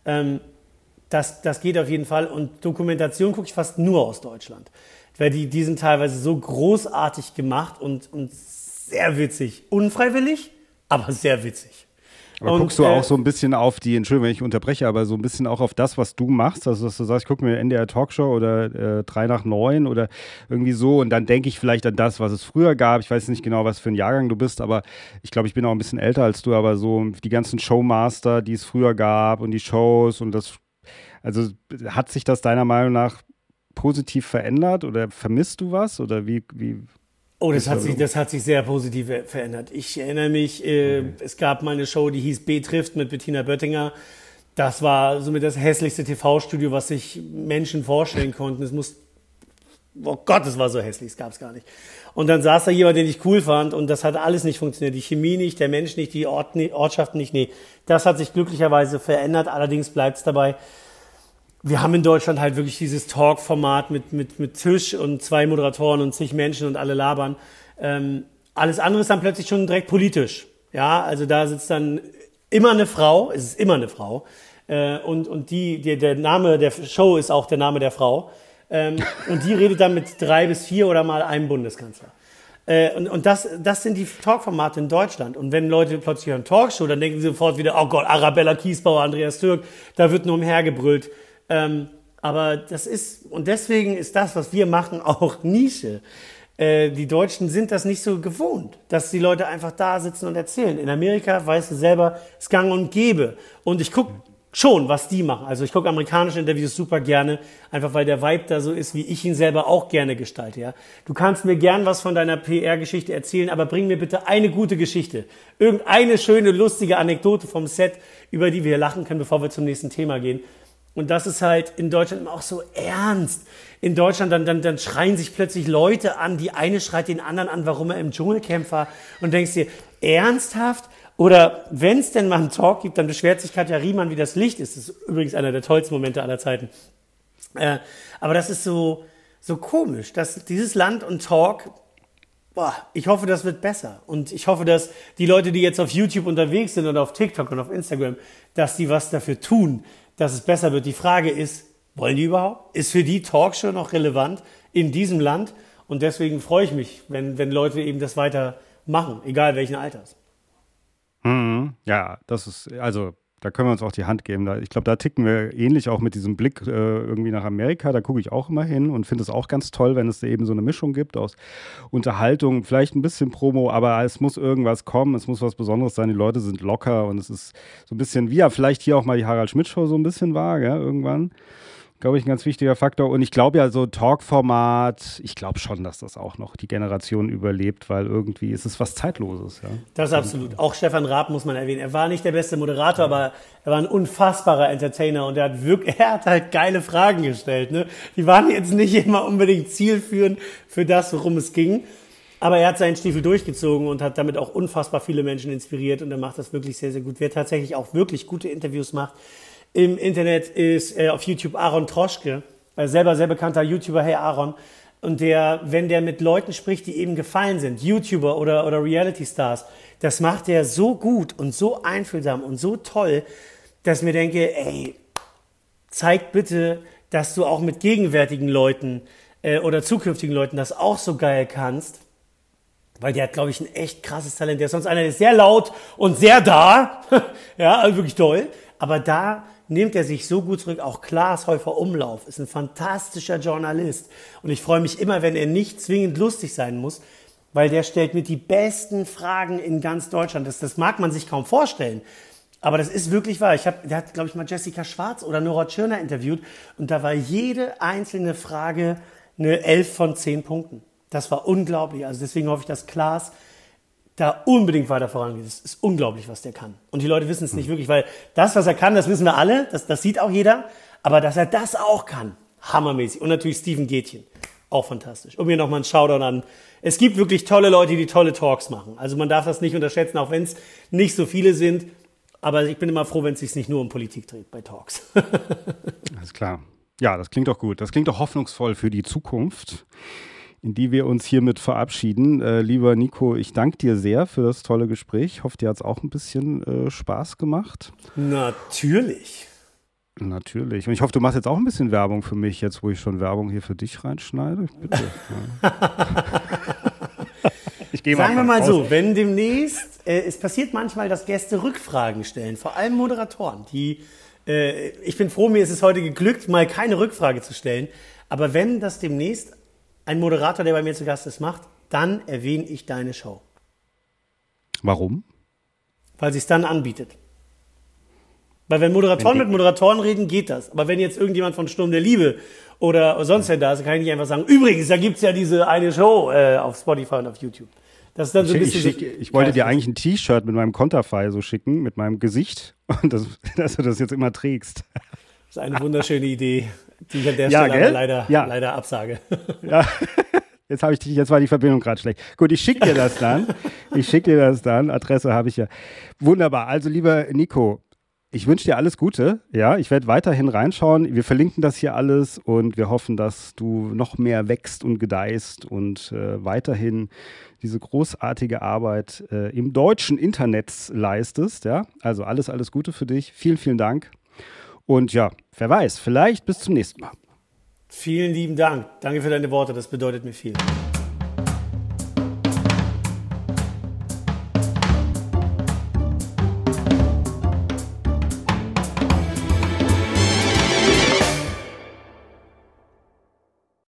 Das geht auf jeden Fall und Dokumentation gucke ich fast nur aus Deutschland. Weil die sind teilweise so großartig gemacht und sehr witzig. Unfreiwillig, aber sehr witzig. Aber guckst du auch so ein bisschen auf die, Entschuldigung, wenn ich unterbreche, aber so ein bisschen auch auf das, was du machst? Also, dass du sagst, ich gucke mir NDR Talkshow oder 3 nach 9 oder irgendwie so und dann denke ich vielleicht an das, was es früher gab. Ich weiß nicht genau, was für ein Jahrgang du bist, aber ich glaube, ich bin auch ein bisschen älter als du, aber so die ganzen Showmaster, die es früher gab und die Shows und das, also hat sich das deiner Meinung nach positiv verändert oder vermisst du was oder wie? Oh, das hat sich sehr positiv verändert. Ich erinnere mich, es gab mal eine Show, die hieß B trifft mit Bettina Böttinger. Das war somit das hässlichste TV-Studio, was sich Menschen vorstellen konnten. Oh Gott, es war so hässlich, es gab es gar nicht. Und dann saß da jemand, den ich cool fand, und das hat alles nicht funktioniert. Die Chemie nicht, der Mensch nicht, die Ortschaften nicht. Nee, das hat sich glücklicherweise verändert. Allerdings bleibt es dabei. Wir haben in Deutschland halt wirklich dieses Talk-Format mit Tisch und 2 Moderatoren und zig Menschen und alle labern. Alles andere ist dann plötzlich schon direkt politisch. Ja, also da sitzt dann immer eine Frau, es ist immer eine Frau. Und der Name der Show ist auch der Name der Frau. Und die redet dann mit 3 bis 4 oder mal einem Bundeskanzler. Und das sind die Talkformate in Deutschland. Und wenn Leute plötzlich hören Talkshow, dann denken sie sofort wieder, oh Gott, Arabella Kiesbauer, Andreas Türk, da wird nur umhergebrüllt. Aber deswegen ist das, was wir machen, auch Nische. Die Deutschen sind das nicht so gewohnt, dass die Leute einfach da sitzen und erzählen. In Amerika, weißt du selber, ist gang und gäbe. Und ich gucke schon, was die machen. Also ich gucke amerikanische Interviews super gerne, einfach weil der Vibe da so ist, wie ich ihn selber auch gerne gestalte. Ja? Du kannst mir gern was von deiner PR-Geschichte erzählen, aber bring mir bitte eine gute Geschichte. Irgendeine schöne, lustige Anekdote vom Set, über die wir lachen können, bevor wir zum nächsten Thema gehen. Und das ist halt in Deutschland immer auch so ernst. In Deutschland dann schreien sich plötzlich Leute an, die eine schreit den anderen an, warum er im Dschungelcamp war, und denkst dir, ernsthaft? Oder wenn es denn mal einen Talk gibt, dann beschwert sich Katja Riemann, wie das Licht ist. Das ist übrigens einer der tollsten Momente aller Zeiten. Aber das ist so komisch, dass dieses Land und Talk, ich hoffe, das wird besser. Und ich hoffe, dass die Leute, die jetzt auf YouTube unterwegs sind und auf TikTok und auf Instagram, dass die was dafür tun, dass es besser wird. Die Frage ist, wollen die überhaupt? Ist für die Talkshow noch relevant in diesem Land? Und deswegen freue ich mich, wenn Leute eben das weiter machen, egal welchen Alters. Ja, das ist, also da können wir uns auch die Hand geben. Ich glaube, da ticken wir ähnlich auch mit diesem Blick irgendwie nach Amerika. Da gucke ich auch immer hin und finde es auch ganz toll, wenn es eben so eine Mischung gibt aus Unterhaltung, vielleicht ein bisschen Promo, aber es muss irgendwas kommen, es muss was Besonderes sein. Die Leute sind locker und es ist so ein bisschen, wie ja vielleicht hier auch mal die Harald Schmidt Show so ein bisschen war, gell, irgendwann. Glaube ich, ein ganz wichtiger Faktor. Und ich glaube ja, so Talk-Format, ich glaube schon, dass das auch noch die Generation überlebt, weil irgendwie ist es was Zeitloses. Ja? Das ist absolut. Auch Stefan Raab muss man erwähnen. Er war nicht der beste Moderator, aber er war ein unfassbarer Entertainer und er hat halt geile Fragen gestellt. Ne? Die waren jetzt nicht immer unbedingt zielführend für das, worum es ging. Aber er hat seinen Stiefel durchgezogen und hat damit auch unfassbar viele Menschen inspiriert und er macht das wirklich sehr, sehr gut. Wer tatsächlich auch wirklich gute Interviews macht, im Internet ist auf YouTube Aaron Troschke, selber sehr bekannter YouTuber, hey Aaron. Und wenn der mit Leuten spricht, die eben gefallen sind, YouTuber oder Reality-Stars, das macht er so gut und so einfühlsam und so toll, dass ich mir denke, ey, zeig bitte, dass du auch mit gegenwärtigen Leuten oder zukünftigen Leuten das auch so geil kannst. Weil der hat, glaube ich, ein echt krasses Talent. Der ist sonst einer, der ist sehr laut und sehr da. Ja, also wirklich toll. Aber da nimmt er sich so gut zurück. Auch Klaas Häufer Umlauf ist ein fantastischer Journalist. Und ich freue mich immer, wenn er nicht zwingend lustig sein muss, weil der stellt mir die besten Fragen in ganz Deutschland. Das mag man sich kaum vorstellen. Aber das ist wirklich wahr. Der hat, glaube ich, mal Jessica Schwarz oder Nora Tschirner interviewt. Und da war jede einzelne Frage eine 11 von 10 Punkten. Das war unglaublich. Also deswegen hoffe ich, dass Klaas da unbedingt weiter vorangeht. Es ist unglaublich, was der kann. Und die Leute wissen es nicht wirklich, weil das, was er kann, das wissen wir alle, das sieht auch jeder. Aber dass er das auch kann, hammermäßig. Und natürlich Steven Gätchen, auch fantastisch. Und mir nochmal einen Shoutout an. Es gibt wirklich tolle Leute, die tolle Talks machen. Also man darf das nicht unterschätzen, auch wenn es nicht so viele sind. Aber ich bin immer froh, wenn es sich nicht nur um Politik dreht bei Talks. Alles klar. Ja, das klingt doch gut. Das klingt doch hoffnungsvoll für die Zukunft, in die wir uns hiermit verabschieden. Lieber Nico, ich danke dir sehr für das tolle Gespräch. Ich hoffe, dir hat es auch ein bisschen Spaß gemacht. Natürlich. Natürlich. Und ich hoffe, du machst jetzt auch ein bisschen Werbung für mich, jetzt wo ich schon Werbung hier für dich reinschneide. Bitte. Sagen wir mal so, wenn demnächst, es passiert manchmal, dass Gäste Rückfragen stellen, vor allem Moderatoren, ich bin froh, mir ist es heute geglückt, mal keine Rückfrage zu stellen, aber wenn das demnächst ein Moderator, der bei mir zu Gast ist, macht, dann erwähne ich deine Show. Warum? Weil sie es dann anbietet. Weil wenn Moderatoren mit Moderatoren reden, geht das. Aber wenn jetzt irgendjemand von Sturm der Liebe oder sonst wer da ist, kann ich nicht einfach sagen, übrigens, da gibt's ja diese eine Show auf Spotify und auf YouTube. Das ist dann so ein bisschen ich wollte dir eigentlich ein T-Shirt mit meinem Konterfei so schicken, mit meinem Gesicht, und dass du das jetzt immer trägst. Das ist eine wunderschöne Idee, die ich an der Stelle aber leider absage. Ja, jetzt war die Verbindung gerade schlecht. Gut, ich schicke dir das dann. Adresse habe ich ja. Wunderbar. Also, lieber Nico, ich wünsche dir alles Gute. Ja, ich werde weiterhin reinschauen. Wir verlinken das hier alles und wir hoffen, dass du noch mehr wächst und gedeihst und weiterhin diese großartige Arbeit im deutschen Internet leistest. Ja, also alles Gute für dich. Vielen, vielen Dank. Und ja, wer weiß, vielleicht bis zum nächsten Mal. Vielen lieben Dank. Danke für deine Worte. Das bedeutet mir viel.